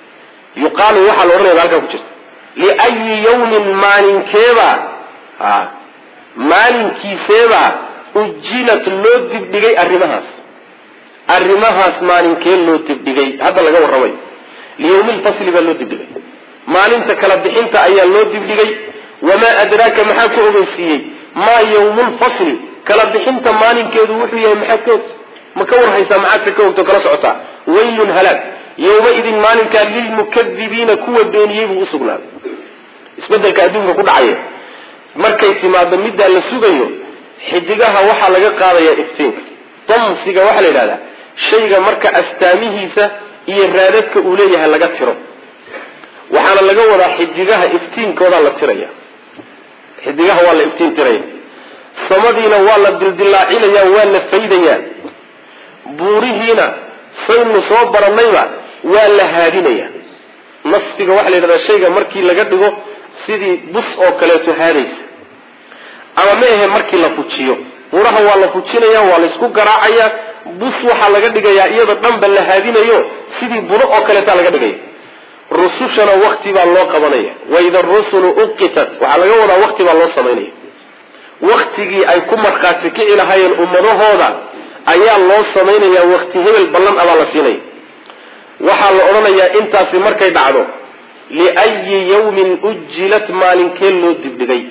yuqaalu waxaa la odhanaya halkaa ku jirta liayi yawmin maalinkeebaa ha maalinkiiseebaa ujilat loo dibdhigay arrimahaas arrimahaas maalinkee loo dibdhigay hadda laga warramayo liyawmi lfasli baa loo dibdhigay maalinta kala bixinta ayaa loo dibdhigay wamaa adraaka maxaa ku ogeysiiyey maa yawmu lfasli kala bixinta maalinkeedu wuxuu yahay maxaad ka ogta ma ka warhaysaa maxaadka ka ogto kala socotaa waylun halaag yawmaidin maalinkaa lilmukadibiina kuwa beeniyey buu usugnaaday isbedelka adduunka ku dhacaya markay timaado middaa la sugayo xidigaha waxaa laga qaadayaa iftiinka damsiga waxaa la yidhahdaa shayga marka astaamihiisa iyo raadadka uu leeyahay laga tiro waxaana laga wadaa xidigaha iftiinkoodaa la tiraya xidigaha waa la iftiin tiraya samadiina waa la dildilaacinaya waa la faydayaa buurihiina saynu soo baranayba waa la haadinaya nasfiga waxaa la yidhahdaa shayga markii laga dhigo sidii bus oo kaleeto haadaysa ama ma ahe markii la fujiyo buuraha waa la fujinaya waa la isku garaacaya bus waxaa laga dhigayaa iyadoo dhanba la haadinayo sidii budo oo kaleetaa laga dhigaya rusushana wakti baa loo qabanaya waida rusulu uqitat waxaa laga wadaa wakti baa loo samaynaya waktigii ay ku markhaati kici lahaayeen ummadahooda ayaa loo samaynaya wakti hebel ballan abaa la siinaya waxaa la odhanayaa intaasi markay dhacdo liayi yawmin ujilat maalinkee loo dibdhigay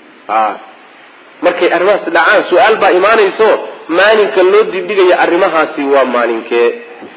markay arrimahaasi dhacaan su-aal baa imaanayso maalinka loo dibdhigaya arrimahaasi waa maalinkee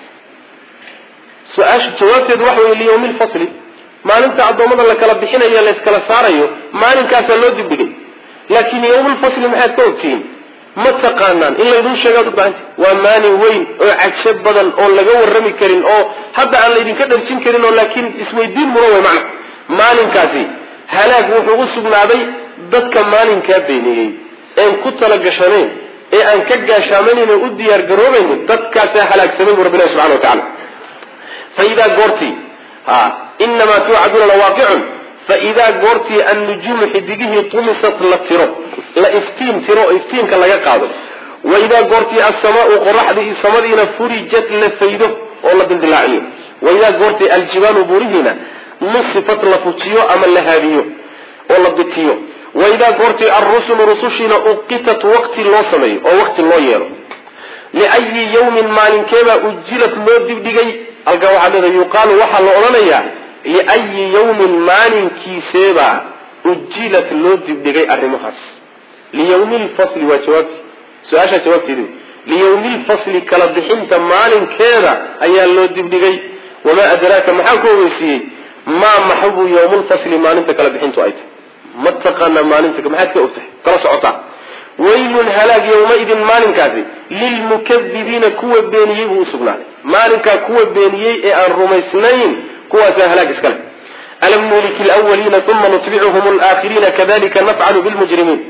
su-aasha jawaabteedu waxa wey liyawmi lfasli maalinta addoommada la kala bixinayo layskala saarayo maalinkaasaa loo dibdhigay laakin yawmulfasli maxaad ka ogtihiin ma taqaanaan in laydin sheegaad u baahanta waa maalin weyn oo cajo badan oon laga warrami karin oo hadda aan laydinka dharjin karin oo laakiin isweydiin mudan wey macna maalinkaasi halaag wuxuu u sugnaaday dadka maalinkaa beeniyey een ku talagashanayn ee aan ka gaashaamaynayn oo u diyaar garoobaynin dadkaasaa halaagsamay bu rabbilahi subxana wa tacala fa idaa goortii ha inamaa tuucaduuna lawaaqicun faidaa goortii annujuumu xidigihii tumisat la tiro la iftiin tiro oo iftiinka laga qaado waidaa goortii assamaau qoraxdii samadiina furijat la faydo oo la dildilaaciyo waidaa goortii aljibaalu buurihiina nusifat la fujiyo ama la haadiyo oo la bitiyo waidaa goortii alrusulu rusushiina uqitat waqti loo sameeyo oo waqti loo yeelo liayi yawmin maalinkeebaa ujilat loo dibdhigay halkaa waxaa leeda yuqaalu waxaa la odhanayaa liayi yawmin maalinkiiseebaa ujilat loo dibdhigay arrimahaas liyawmi lfasli waa jawaabti su-aashaa jawaabteedi liyawmi lfasli kala bixinta maalinkeeda ayaa loo dibdhigay wamaa adraaka maxaa ku ogeysiiyey maa maxabu yawmulfasli maalinta kala bixintu ay tahay ma taqaanaa maalinta maxaad ka ogtahay kala socotaa waylun halaag yawmaidin maalinkaasi lilmukadibiina kuwa beeniyey buu usugnaaday maalinkaa kuwa beeniyey ee aan rumaysnayn kuwaasaa halaag iskale alam nuhliki lwaliina uma nutbicuhum alaakhiriina kadalika nafcalu bilmujrimiin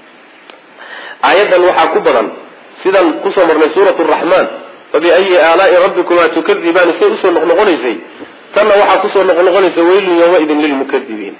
aayadan waxaa ku badan sidaan kusoo marnay suurat raxmaan fabiayi aalaai rabbikuma tukadibaan say usoo noqnoqonaysay tanna waxaa kusoo noqnoqonaysa waylun yawmaidin lilmukadibiin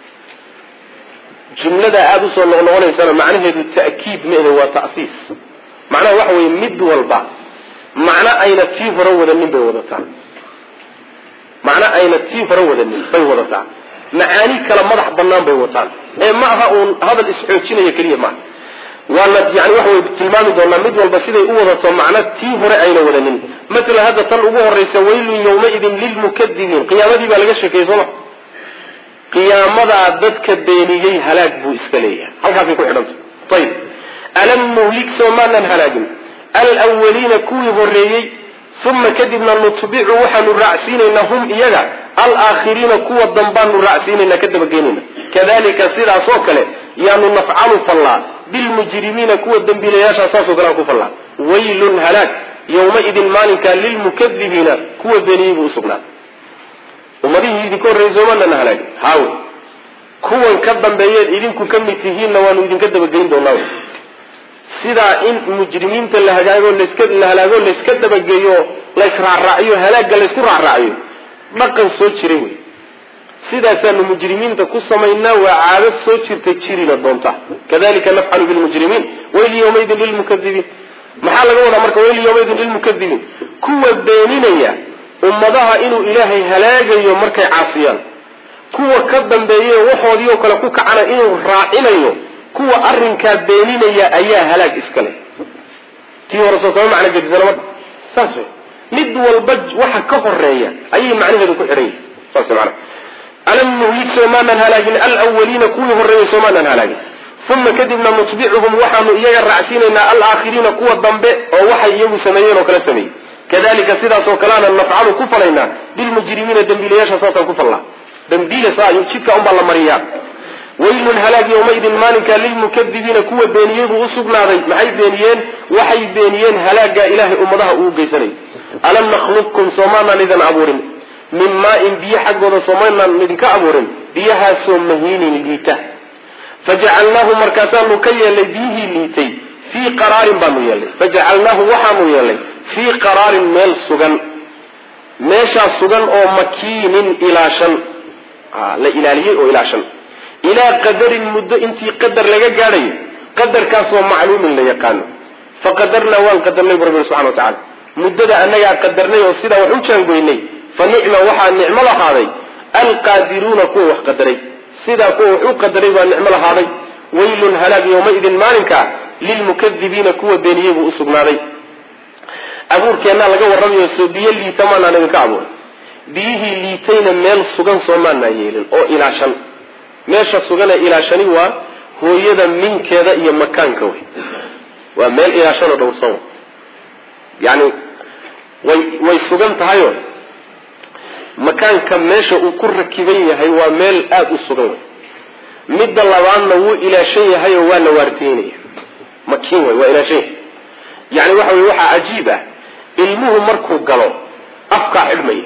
jumlada aada usoo noqnoqonaysana macnaheedu ta'kiid ma ahe waa ta'siis macnaha waxa weye mid walba macno ayna tii hore wadanin bay wadataa macno ayna tii hore wadanin bay wadataa macaani kala madax banaan bay wataan ee ma aha uun hadal isxoojinaya keliya maaha waana yani waxa way tilmaami doonaa mid walba siday u wadato macno tii hore ayna wadanin masalan hadda tan ugu horeysa waylun yawmaidin lilmukadibiin qiyaamadii baa laga sheekeeyey sooma qiyaamadaa dadka beeniyey halaag buu iska leeyahay halkaasay ku xidhanta ayib alam nuhlik soomaanan halaagin alwaliina kuwii horeeyey uma kadibna nutbicu waxaanu raacsiinaynaa hum iyaga alaakhiriina kuwa dambaanu raacsiinayna ka dabageynayna kadalika sidaas oo kale yaanu nafcalu fallaa bilmujrimiina kuwa dambiilayaashaa saasoo kale aan ku fallaa waylun halaag yawmaidin maalinkaa lilmukadibiina kuwa beeniyey buu usugnaaday ummadihii idinka horreeyey soomaalana halaagin haawe kuwan ka dambeeyeed idinku ka mid tihiinna waanu idinka dabageyn doonaa sidaa in mujrimiinta la hagaago laska la halaago layska dabageeyo laysraaraaciyo halaagga laysku raaraaciyo dhaqan soo jiray wey sidaasaanu mujrimiinta ku samaynaa waa caado soo jirta jirina doonta kadalika nafcalu bilmujrimiin wayl yawmaidin lilmukadibiin maxaa laga wadaa marka wayl yawmaidin lilmukadibiin kuwa beeninaya ummadaha inuu ilaahay halaagayo markay caasiyaan kuwa ka dambeeyay waxoodii oo kale ku kacana inuu raacinayo kuwa arrinka beeninaya ayaa halaag iska leh tii hore soo kama macna gadisanama saas mid walba waxa ka horeeya ayay macnaheedu ku xiran yihiin saas macna alam nuhlik soomanan halaagin alawwaliina kuwii horeeyay soomanan halaagin uma kadibna nutbicuhum waxaanu iyaga raacsiinaynaa alaakhiriina kuwa dambe oo waxay iyagu sameeyeen oo kala sameeyey kadalika sidaas oo kalena nafcalu ku falaynaa bilmujrimiina dambiilayaasha saasaan ku falnaa dambiila saa jidka unbaa la mariyaa waylun halaag yawmaidin maalinka lilmukadibiina kuwa beeniyadu usugnaaday maxay beeniyeen waxay beeniyeen halaaga ilaahay ummadaha uu geysanay alam nakhluqkum soomaanaan idin abuurin min maa-in biyo xaggooda soomaanaan idinka abuurin biyahaasoo mahiinin liita fajacalnaahu markaasaanu ka yeelnay biyihii liitay fii qaraarin baanu yeelnay fajacalnaahu waxaanu yeelnay fii qaraarin meel sugan meeshaa sugan oo makiinin ilaashan la ilaaliyey oo ilaashan ilaa qadarin muddo intii qadar laga gaadhayo qadarkaasoo macluumin la yaqaano faqadarnaa waan qadarnay bu rabbi subxana wa tacala muddada annagaa qadarnay oo sidaa wax u jaangoynay fa nicma waxaa nicmo lahaaday alqaadiruuna kuwa wax qadaray sidaa kuwa wax u qadaray baa nicmo lahaaday waylun halaag yawmaidin maalinka lilmukadibiina kuwa beeniyey buu usugnaaday abuurkeennaa laga warramayo soo biyo liita maanaan idinka abuuray biyihii liitayna meel sugan soo maanaa yeelin oo ilaashan meesha suganee ilaashani waa hooyada minkeeda iyo makaanka wey waa meel ilaashan oo dhowrsan yani way way sugan tahayo makaanka meesha uu ku rakiban yahay waa meel aada u sugan wey midda labaadna wuu ilaashan yahay oo waa la waardiynaya makiin wey waa ilaashan yahay yani waxa wey waxaa cajiib ah ilmuhu markuu galo afkaa xidhmaya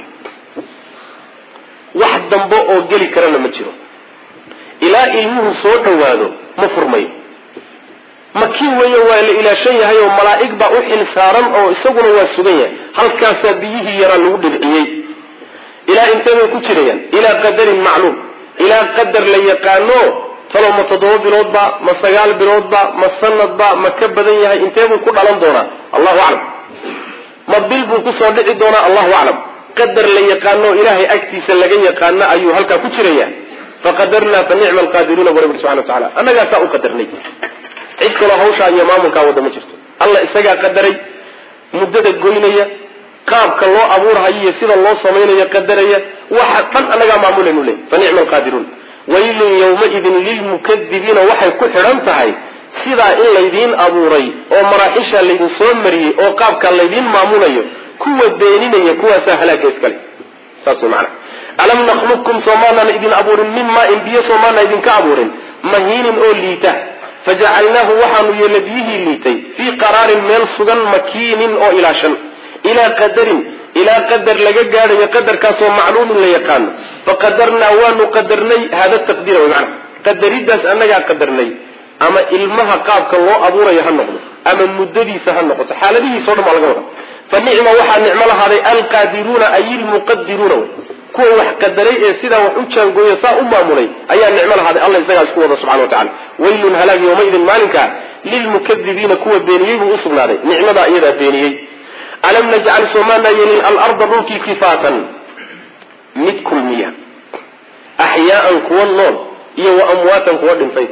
wax dambe oo geli karana ma jiro ilaa ilmuhu soo dhawaado ma furmayo makiin weeye waa la ilaashan yahay oo malaa'ig baa u xil saaran oo isaguna waa sugan yahay halkaasaa biyihii yaraa lagu dhibciyey ilaa intee bay ku jirayaan ilaa qadarin macluum ilaa qadar la yaqaano talo ma toddoba biloodba ma sagaal biloodba ma sanadba ma ka badan yahay intee buu ku dhalan doonaa allahu aclam ma bil buu kusoo dhici doonaa allahu aclam qadar la yaqaano ilaahay agtiisa laga yaqaano ayuu halkaa ku jiraya faqadarnaa fa nicma alqaadiruuna bu rabbi subxana wa tacala annagaasaa u qadarnay cid kaloo hawshaa iyo maamulkaa wadda ma jirto alla isagaa qadaray muddada goynaya qaabka loo abuurhayo iyo sida loo samaynayo qadaraya waxa dhan annagaa maamulaynu leey fa nicma alqaadiruun waylun yawmaidin lilmukadibiina waxay ku xidhan tahay sidaa in laydiin abuuray oo maraaxishaa laydin soo mariyey oo qaabkaa laydiin maamulayo kuwa beeninaya kuwaasaa halaaga iskale saas way macana alam nakhluqkum soomaanan idin abuurin min maa-in biyo soomaanan idinka abuurin mahiinin oo liita fajacalnaahu waxaanu yeelnay biyihii liitay fii qaraarin meel sugan makiinin oo ilaashan ilaa qadarin ilaa qadar laga gaadhayo qadarkaasoo macluumin la yaqaano faqadarnaa waanu qadarnay hada taqdiira way macana qadaridaas annagaa qadarnay ama ilmaha qaabka loo abuurayo ha noqdo ama muddadiisa ha noqoto xaaladihiisa o dhan baa laga wada fa nicma waxaa nicmo lahaaday alqaadiruuna ay ilmuqadiruuna wey kuwa wax qadaray ee sidaa wax u jaangooya saa u maamulay ayaa nicmo lahaaday alla isagaa isku wada subxana wa tacala waylun halaag yawmaidin maalinka lilmukadibiina kuwa beeniyey buu usugnaaday nicmadaa iyadaa beeniyey alam najcal soomaanaa yeelin alarda dhulkii kifaatan mid kulmiya axyaaan kuwa nool iyo wa amwaatan kuwa dhintayba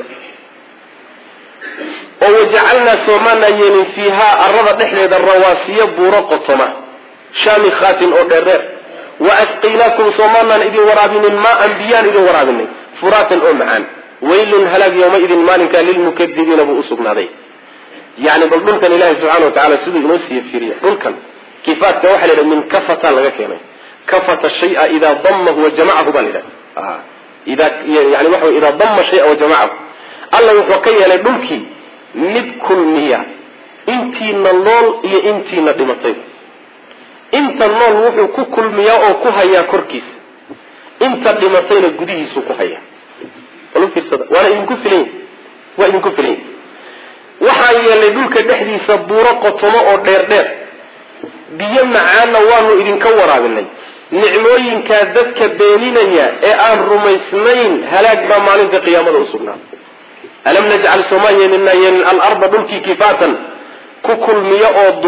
oo wajacalnaa soomaanaa yeelin fiihaa arada dhexdeeda rawaasiya buuro qotoma shaamikhaatin oo dheerdheer wa asqaynaakum soomaanaan idin waraabinin maa-an biyaan idin waraabinay furaatan oo macaan waylun halaag yawmaidin maalinkaa lilmukadibiina buu usugnaaday yani bal dhulkan ilaahay subxana wa tacala siduu inoo siiye fiiriya dhulkan kifaatka waxa la yidhaha min kafata laga keenay kafata shaya idaa damahu wajamacahu baa la yidhaha ida yani waxa wey idaa dama shaya wajamacahu alla wuxuu ka yeelay dhulkii mid kulmiya intiina nool iyo intiina dhimatay inta nool wuxuu ku kulmiyaa oo ku hayaa korkiisa inta dhimatayna gudihiisuu ku hayaa walu fiirsada waana idinku filan waa idinku filan waxaan yeelnay dhulka dhexdiisa buuro qotomo oo dheer dheer biyo macaanna waanu idinka waraabinay nicmooyinkaa dadka beeninaya ee aan rumaysnayn halaag baa maalinta qiyaamada usugnaa alam najcal sooma yeelina yeelin alarda dhulkii kifaatan ku kulmiyo oo duma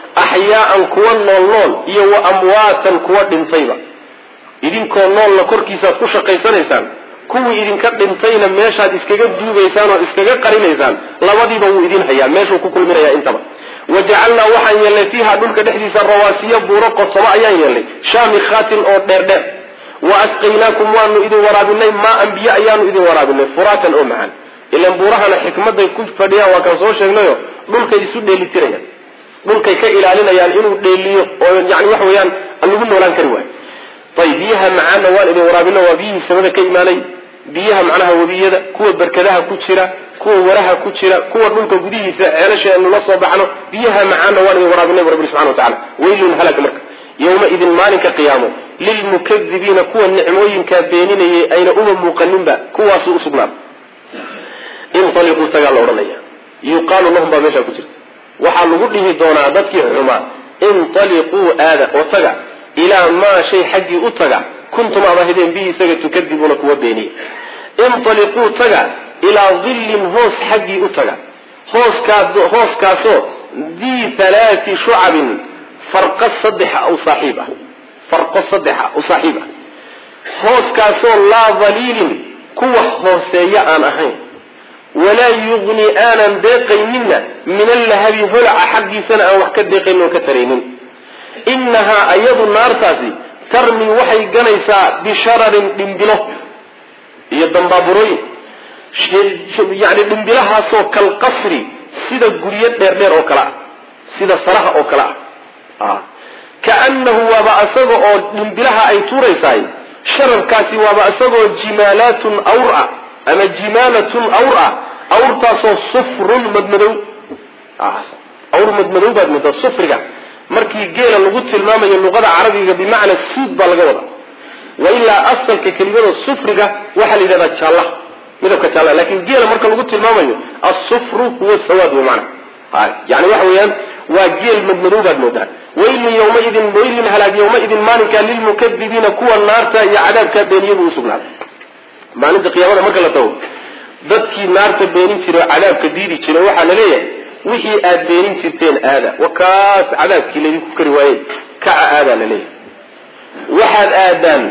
axyaa'an kuwa nool nool iyo wa amwaatan kuwa dhintayba idinkoo noolna korkiisaad ku shaqaysanaysaan kuwii idinka dhintayna meeshaad iskaga duugaysaan oo iskaga qarinaysaan labadiiba wuu idin hayaa meeshuu ku kulminayaa intaba wajacalnaa waxaan yeelnay fiiha dhulka dhexdiisa rawaasiya buuro qodsamo ayaan yeelnay shaamikhaatin oo dheerdheer wa asqaynaakum waanu idin waraabinay maaan biyo ayaanu idin waraabinay furaatan oo macaan ilan buurahana xikmaday ku fadhiyaan waa kaan soo sheegnayo dhulkay isu dheelitirayaan dhulkay ka ilaalinayaan inuu dheeliyo oo yani waxa weeyaan lagu noolaan kari waayo ayb biyaha macaanna waan idin waraabino waa biyihii samada ka imaanay biyaha macnaha webiyada kuwa barkadaha ku jira kuwa waraha ku jira kuwa dhulka gudihiisa ceelasha aynu la soo baxno biyaha macaanna waan idin waraabinay bu rabbi subxana watacala waylun halak marka yawma idin maalinka qiyaamo lilmukadibiina kuwa nicmooyinkaa beeninayay ayna uma muuqaninba kuwaasuu usugnaada intaliquu tagaa la odhanaya yuqaalu lahum baa meeshaa ku jirta waxaa lagu dhihi doonaa dadkii xumaa intaliquu aada oo taga ilaa maa shay xaggii u taga kuntum aad ahideen bihi isaga tukadibuuna kuwa beeniya intaliquu taga ilaa dhillin hoos xaggii u taga hooskaas hooskaasoo dii halaati shucabin farqo saddexa u saaxiib ah farqo saddexa u saaxiib ah hooskaasoo laa dhaliilin kuwa hooseeya aan ahayn walaa yugni aanan deeqaynina min allahabi holaca xaggiisana aan wax ka deeqaynin oo ka taraynin inahaa ayadu naartaasi tarmi waxay ganaysaa bishararin dhimbilo iyo dambaaburooyin yani dhimbilahaasoo kalqasri sida guryo dheerdheer oo kale ah sida saraha oo kale ah kaanahu waaba isaga oo dhimbilaha ay tuuraysahay shararkaasi waaba isagoo jimaalaatun awr ah ama jimaalatun awr ah awrtaasoo sufrun madmadow awr madmadow baad moodaa sufriga markii geela lagu tilmaamayo luqada carabiga bimacna suud baa laga wadaa wa ilaa asalka kelimada sufriga waxaa la yidhahdaa jaallaha midabka jaalla lakin geela marka lagu tilmaamayo asufru huwa sawaad wey macna yani waxa weeyaan waa geel madmadow baad moodaa waylun yawmaidin waylun halaag yawmaidin maalinkaa lilmukadibiina kuwa naarta iyo cadaabkaa beeniyadu usugnaaday maalinta qiyaamada marka la tago dadkii naarta beenin jiray oo cadaabka diidi jiray waxaa la leeyahay wixii aad beenin jirteen aada wakaas cadaabkii laydinku kari waaye kaca aadaa la leeyahay waxaad aadaan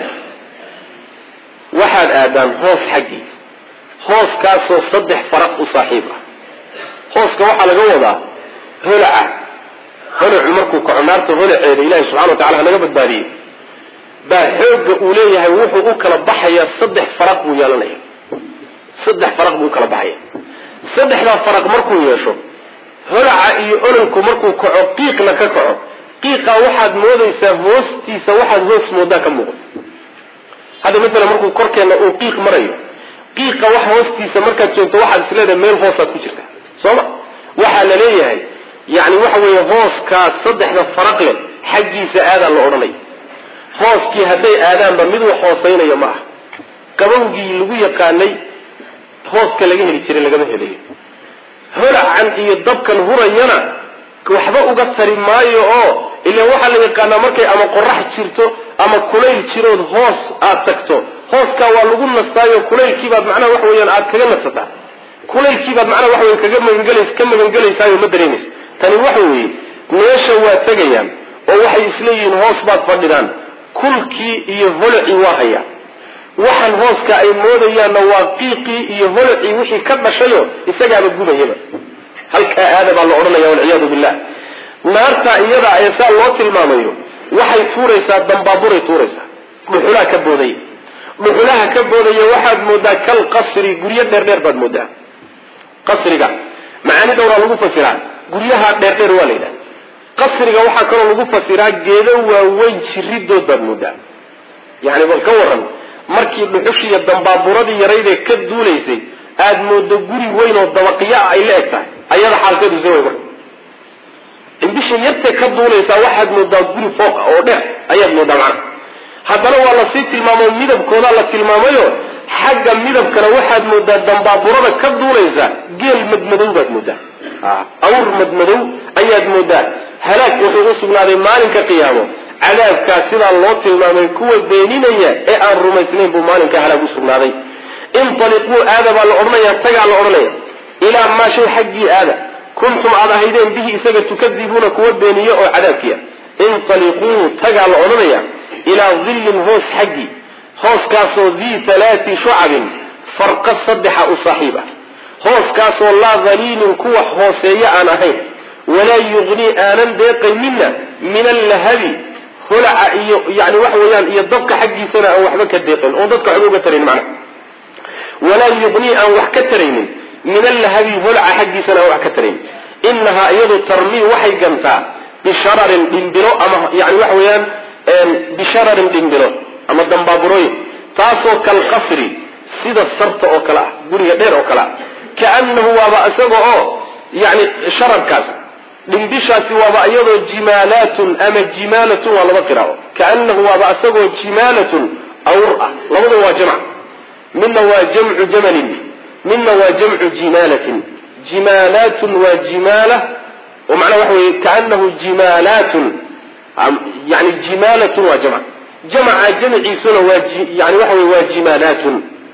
waxaad aadaan hoos xaggii hooskaasoo saddex faraq u saaxiib ah hooska waxaa laga wadaa holaca holacu markuu kaco naarta holaceeda ilahi subxana watacala hanaga badbaadiyey baa xooga uu leeyahay wuxuu u kala baxayaa saddex faraq buu yeelanaya saddex faraq buu ukala baxaya saddexdaa faraq markuu yeesho holaca iyo ololku markuu kaco qiiqna ka kaco qiiqa waxaad moodaysaa hoostiisa waxaad hoos moodaa ka muuqda hadda matala markuu korkeenna uu qiiq marayo qiiqa wax hoostiisa markaad joogto waxaad isleedahay meel hoosaad ku jirta sooma waxaa la leeyahay yani waxa weeye hooskaas saddexda faraq leh xaggiisa aadaa la odhanaya hooskii hadday aadaanba mid wax hoosaynayo ma ah qabowgii lagu yaqaanay hooska laga heli jiray lagama helayo holacan iyo dabkan hurayana waxba uga tari maayo oo ila waxaa la yaqaanaa markay ama qorax jirto ama kulayl jirood hoos aad tagto hooskaa waa lagu nastaayo kulaylkiibaad macnaha waxa weyaan aad kaga nasataa kulaylkiibaad macnaha waxa wey kaga magangelas ka magangelaysayo ma dareemaysa tani waxa weeye meesha waa tegayaan oo waxay isleeyihiin hoos baad fadhidaan kulkii iyo holacii waa hayaa waxaan hooska ay moodayaanna waa qiiqii iyo holacii wixii ka dhashayo isagaaba gubayaba halkaa aada baa la odhanaya walciyaadu billah naarta iyada ee saa loo tilmaamayo waxay tuuraysaa dambaaburay tuuraysaa dhuxulaha ka boodaya dhuxulaha ka boodaya waxaad moodaa kal qasri guryo dheerdheer baad moodaa qasriga macaani dhowraa lagu fasiraa guryaha dheerdheer waa la yidhaha qasriga waxaa kaloo lagu fasiraa geedo waaweyn jiridood baad moodaa yani bal ka waran markii dhuxushiiyo dambaaburadii yaraydee ka duulaysay aada moodo guri weyn oo dabaqiya ay la eg tahay ayada xaalkeedu se way marka indisha yartee ka duulaysaa waxaad moodaa guri fooqa oo dheer ayaad moodaa macana haddana waa lasii tilmaamo midabkoodaa la tilmaamayo xagga midabkana waxaad moodaa dambaaburada ka duulaysa geel madmadow baad moodaa awr madmadow ayaad moodaa halaag wuxuu usugnaaday maalinka qiyaamo cadaabkaa sidaa loo tilmaamay kuwa beeninaya ee aan rumaysnayn buu maalinka halaag usugnaaday intaliquu aada baa la odhanaya tagaa la odhanaya ilaa maa shay xaggii aada kuntum aad ahaydeen bihi isaga tukadibuuna kuwa beeniye oo cadaabkiya intaliquu tagaa la odhanaya ilaa dhillin hoos xaggi hooskaasoo dii halaati shucabin farqa saddexa u saaxiib ah hooskaasoo laa dhaliilin kuwa hooseeya aan ahayn walaa yugnii aanan deeqaynina min allahabi holaca iyo yani waxa weeyaan iyo dabka xaggiisana aan waxba ka deeqayn oo dadka waxba uga tarayn macna walaa yugnii aan wax ka taraynin min allahabi holaca xaggiisana aan wax ka tarayn inahaa iyadu tarmii waxay gantaa bishararin dhimbilo ama yani waxa weeyaan bishararin dhimbilo ama dambaaburooyin taasoo kalqasri sida sarta oo kale ah guriga dheer oo kale ah kaanahu waaba isaga oo yani shararkaas dhimbishaasi waaba iyadoo jimaalaatun ama jimaalatun waa laba qiraao kaanahu waaba isagoo jimaalatun awr ah labada waa jamc midna waa jamcu jamalin midna waa jamcu jimaalatin jimaalaatun waa jimaala oo macnaha waxa weye kaanahu jimaalaatun yani jimaalatun waa jamc jamca jamciisuna waa yani waxa wey waa jimaalaatun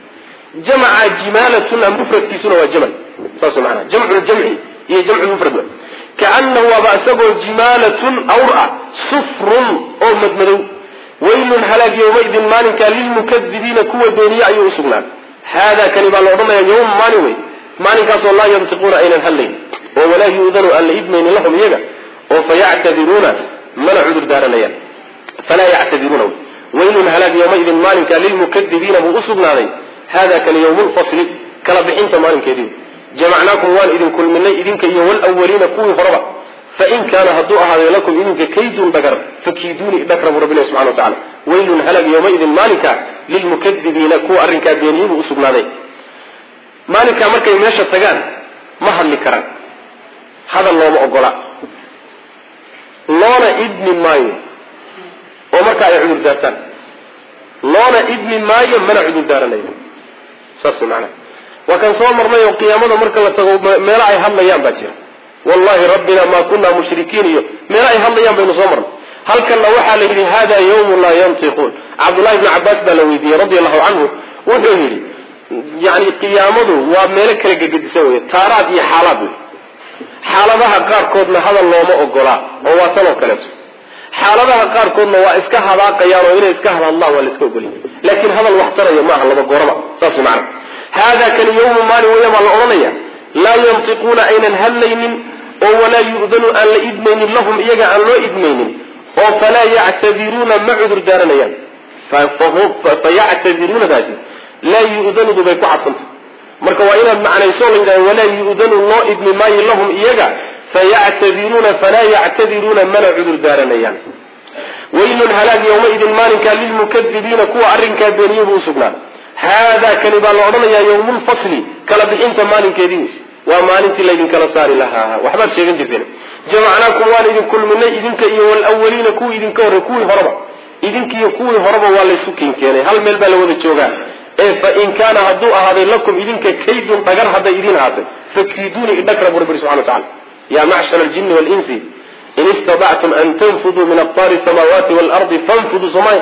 jamca jimaalatuna mufradkiisuna waa jamal saas maanaa jamcu ljamci iyo jamcu mufrad kaanahu waaba isagoo jimaalatun awr ah sufrun oo madmadow waylun halaag yawmaidin maalinkaa lilmukadibiina kuwa beeniye ayuu usugnaaday haadaa kani baa la odhanaya yawm maalin wey maalinkaasoo laa yantiquuna aynan hadlayn oo walaa yu'danu aan la idmaynin lahum iyaga oo fayactadiruuna mana cudur daaranayaan falaa yactadiruuna waylun halaag yawmaidin maalinkaa lilmukadibiina buu usugnaaday hada kani ywm lfasli kala bixinta maalinkeedii jamacnaakum waan idin kulminay idinka iyo walawaliina kuwii horeba fain kaana hadduu ahaaday lakum idinka kaydun dhagar fakiiduuni dhagra buu rabbi subxana wa tacala waylun halag yawmaidin maalinka lilmukadibiina kuwa arrinkaa beeniyibuu usugnaaday maalinkaa markay meesha tagaan ma hadli karaan hadal looma ogola loona idmi maayo oo marka ay cudur daartaan loona idmi maayo mana cudur daaranayo saas macna wa kan soo marnay oo qiyaamada marka la tago meelo ay hadlayaan baa jira wallahi rabbina ma kunna mushrikiin iyo meelo ay hadlayaan baynu soo marnay halkana waxaa la yidhi hada yawm la yantiqun Abdullah ibn Abbas baa la weydiiyey radiyallahu anhu wuxuu yidhi yani qiyaamadu waa meelo kala gegedisan wey taaraad iyo xaalad wey xaaladaha qaarkoodna hadal looma ogola oo waa tan oo kaleeto xaaladaha qaarkoodna waa iska hadaaqayaan oo inay iska hadlaan waa la iska ogoliyay laakiin hadal wax tarayo maaha laba gooraba saas macna hada kan yawm maalin wayama la oranaya la yantiquna aynan hadlaynin oo walaa yu'danu an la idmaynin lahum iyaga aan loo idmaynin oo falaa yactadiruna ma cudur daaranayaan fayactadiruna daasi laa yu'danu bay ku cadfanta marka waa inaad macnayso la yidhahdo walaa yu'danu loo idmi maayo lahum iyaga fayactadiruna falaa yactadiruna mana cudur daaranayaan waylun halaag yawmaidin maalinkaa lilmukadibiina kuwa arrinkaa beeniye buu usugnaaday haadaa kani baa la odhanayaa yawmu lfasli kala bixinta maalinkeedii waa maalintii laydinkala saari lahaa waxbaad sheegan jirteen jamacnaakum waan idin kulminay idinka iyo walawaliina kuwii idinka horey kuwii horeba idinkiiyo kuwii horeba waa laysu kinkeenay hal meel baa la wada joogaa ee fain kaana hadduu ahaaday lakum idinka kaydun dhagar hadday idin ahaatay fakiiduuni idhagra buu rabbi subxana wa tacala ya macshar aljini walinsi in istadactum an tanfuduu min aqtaari samaawaati waalardi fanfuduu somay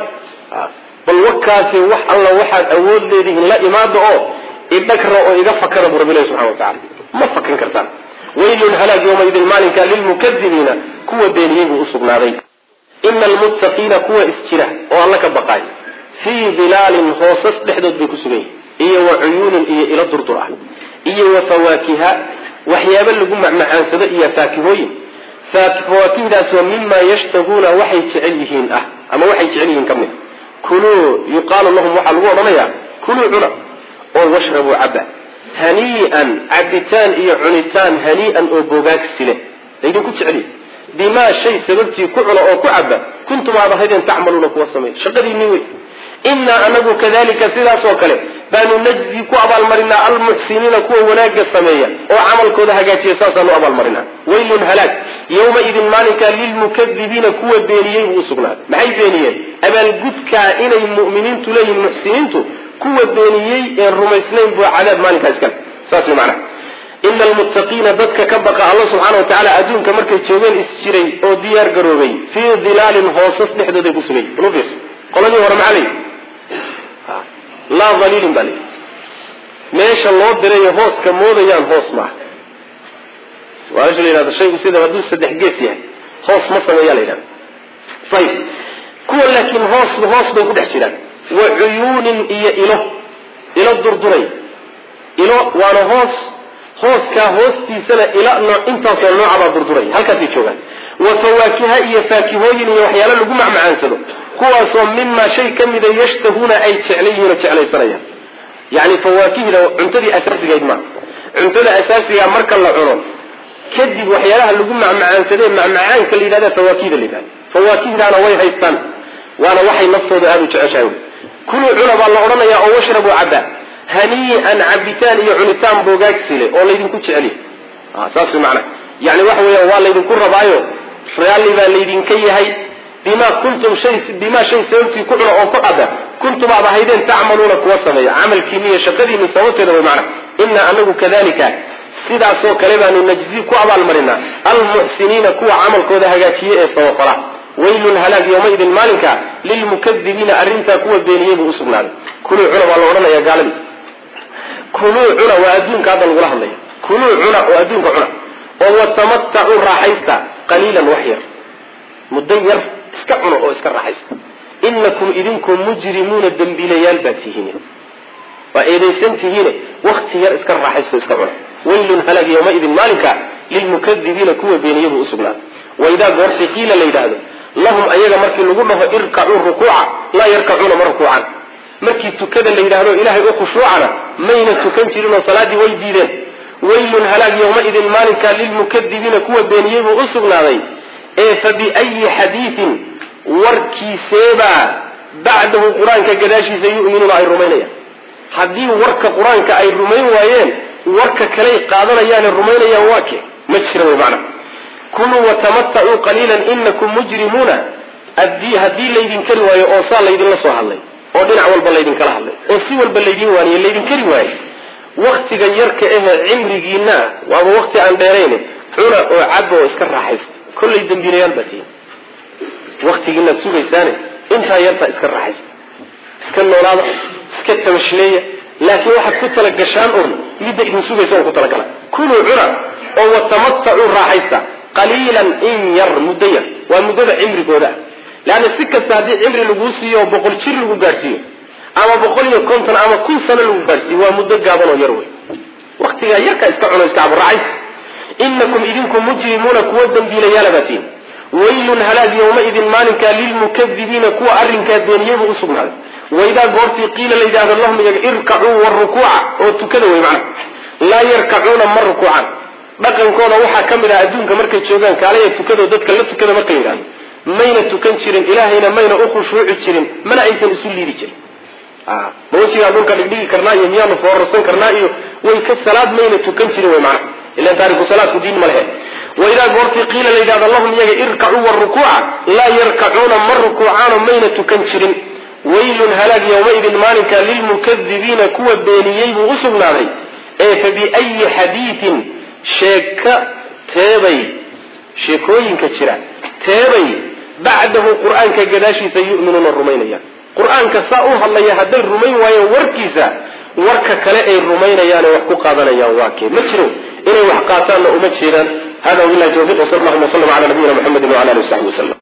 bal wakaasi wax alla waxaad awood leedihiin la imaada oo idhagra oo iga fakada buu rabbi subxana wa tacala ma fakan kartaan waylun halaag yawmaidin maalinka lilmukadibiina kuwa beeniyey buu usugnaaday ina almuttaqiina kuwa isjira oo alla ka baqaay fii dilaalin hoosas dhexdood bay ku sugan yihin iyo wa cuyuunin iyo ilo durdur ah iyo wa fawaakiha waxyaaba lagu macmacaansado iyo faakihooyin fawaakihdaasoo mima yashtahuuna waxay jecel yihiin ah ama waxay jecel yihiin ka mid kuluu yuqaalu lahum waxaa lagu odhanayaa kuluu cuna oo washrabuu caba hanii'an cabitaan iyo cunitaan hanii'an oo bogaagsi leh laydinku jeceliy bimaa shay sababtii ku cuna oo ku caba kuntum aad ahaydeen tacmaluuna kuwa sameey shaqadiinii wey inaa anagu kadalika sidaas oo kale baanu najzi ku abaalmarinaa almuxsiniina kuwa wanaagga sameeya oo camalkooda hagaajiya saasaanu abaalmarinaa waylun halaag yawmaidin maalinkaa lilmukadibiina kuwa beeniyey buu usugnaaday maxay beeniyeen abaalgudkaa inay mu'miniintu leeyihin muxsiniintu kuwa beeniyey ee rumaysnayn buu cadaab maalinkaa iskale saas wey macnaha ina almuttaqiina dadka ka baqa alla subxaana wa tacaala adduunka markay joogeen isjiray oo diyaar garoobay fii dilaalin hoosas dhexdooday ku sugay nufis qoladii hore maxaa layidhi laa daliilin baa layidhi meesha loo dirayo hooska moodayaan hoos maaha وأجل إلى هذا الشيء سيدا ودوس سدحقيتها هوس مصر ويالينا طيب كل لكن هوس بهوس بيقول احتلال وعيون إيا إله إلى الدردرين إله وانا هوس هوس كهوس تيسنة إلى نوع انتصر نوع على الدردرين هل كان في شوغان وفواكها إيا فاكهوين يوحيالا لقمع معانسلو كواسا مما شيء كم إذا يشتهون أي تعليه تعليه سريا يعني فواكه لو عنتدي أساسي قيد ما عنتدي أساسي يا مركا الله كذب وحيالها اللقمع معانسلين مع معانك اللي هذا فواكه اللي هذا فواكه أنا وين هيستان وأنا وحي نفسه ذهب وتعشاوي كل علب الله أرنا يا أوشرب وعبا هنيئا عبتان يعنتان بوغاك سيلي أولا يدين كوتش عليه أساسي معنا يعني وحوية والله يدين كل ربايو ريالي ذا اللي يدين كي هاي بما كنتم شيء بما شيء سيمتي كعنا أو قعدا كنتم بعض هيدين تعملون كوصفة عمل كيمياء شكدي من سوته ذا معنا إن أنه كذلك سيدا سو كلمة نجزي كوعب المرنا المحسنين كوع عمل كودا هجاتيه سوفرا ويل هلاك يومئذ مالك للمكذبين أرنتا كوع بينيه وأسرنا كلوا عنا والله ورنا يا قالبي كلوا عنا وأدونك هذا الغراه الله كلوا عنا وأدونك عنا وتمتعوا راحيستا قليلا وحير مدير اسكعنا أو اسكر راحيستا إنكم إذنكم مجرمون الدنبيليال باتيهين وإذا سنتهين وقت هي اسكر راحيستا اسكعنا ويل هلاك يومئذ مالك للمكذبين كوع بينيه وأسرنا وإذا قرت قيل ليدهد لهم أيها مركي لقوله اركعوا الركوع لا يركعون مركوعا مركي تكذا ليدهد إلهي أخشوعنا مين تكنتلون صلاة ويديدين ويل هلاك يومئذ مالك للمكذبين كوع بينيه وأسرنا إيه فبأي حديث وركي سيبا بعده قرآن كقداشي سيؤمنون أي الرومانية حديث ورك قرآن كأي الرومين وين ورك كلي قادنا يعني الرومانية واكي مجرموا معنا كلوا وتمتعوا قليلا إنكم مجرمون أدي هدي ليدين كرواية أو صار ليدين لصوها الله أو دين عوال بالليدين كلاه الله أو سوى البليدين واني الليدين كرواية وقت غيرك إيه عمري جينا وهو وقت عن ديرين حونا وعبوا واسكر راحيس كل يدين بيريان باتين وقت جينا تسوغي ثاني انت يرفع اسكر راحيس اسكر نولاده اسكت مشلية لكن واحد كنت لك جشان أرن يبدأ ينسوغي ثاني كنت لك كلوا عنا أو تمتعوا راحيسا قليلا إن ير مدير والمدير عمري كودا لأن السكة هذه عمري لجوسية وبقول شير لجوجارسية أما بقول يكون أما كل سنة لجوجارسية ومدة قابل يروي وقتها يركع استعمل استعمل رعيس إنكم إذنكم مجرمون كودا بليال باتين ويل هلاك يومئذ مالك للمكذبين كوا أرن كادين يبغوا أصبنا وإذا قلت قيل لإذا اللهم اركعوا والركوع وتكذبوا معنا لا يركعون مر ركوعا dhaqankooda waxa kamid ah adduunka markay joogan kaalay tukado dadka la tukada markay yiraan mayna tukan jirin ilaahayna mayna u khushuuci jirin mana aysan isu liidi jirin ah boojiga dhulka dhigi karnaa iyo miyaan foorsan karnaa iyo way ka salaad mayna tukan jirin way macna ila taariku salaadku diin ma lahayn وإذا قلت قيل لإذا اللهم يجي اركعوا والركوع لا يركعون مر ركوعان mayna tukan jirin ويل هلاك يومئذ مالك للمكذبين كوا بينيه وسبناهي اي فبأي حديث sheeka teebay sheekooyinka jira teebay bacdahu quraanka gadaashiisa yu'minuuna rumaynayaan quraanka saa u hadlaya haday rumayn waayeen warkiisa warka kale ay rumaynayaan wax ku qaadanayaan waa kee ma jiro inay wax qaataan uma jiraan hada wallahi tawfiq sallallahu alayhi wa sallam ala nabiyina muhammad wa ala alihi wa sahbihi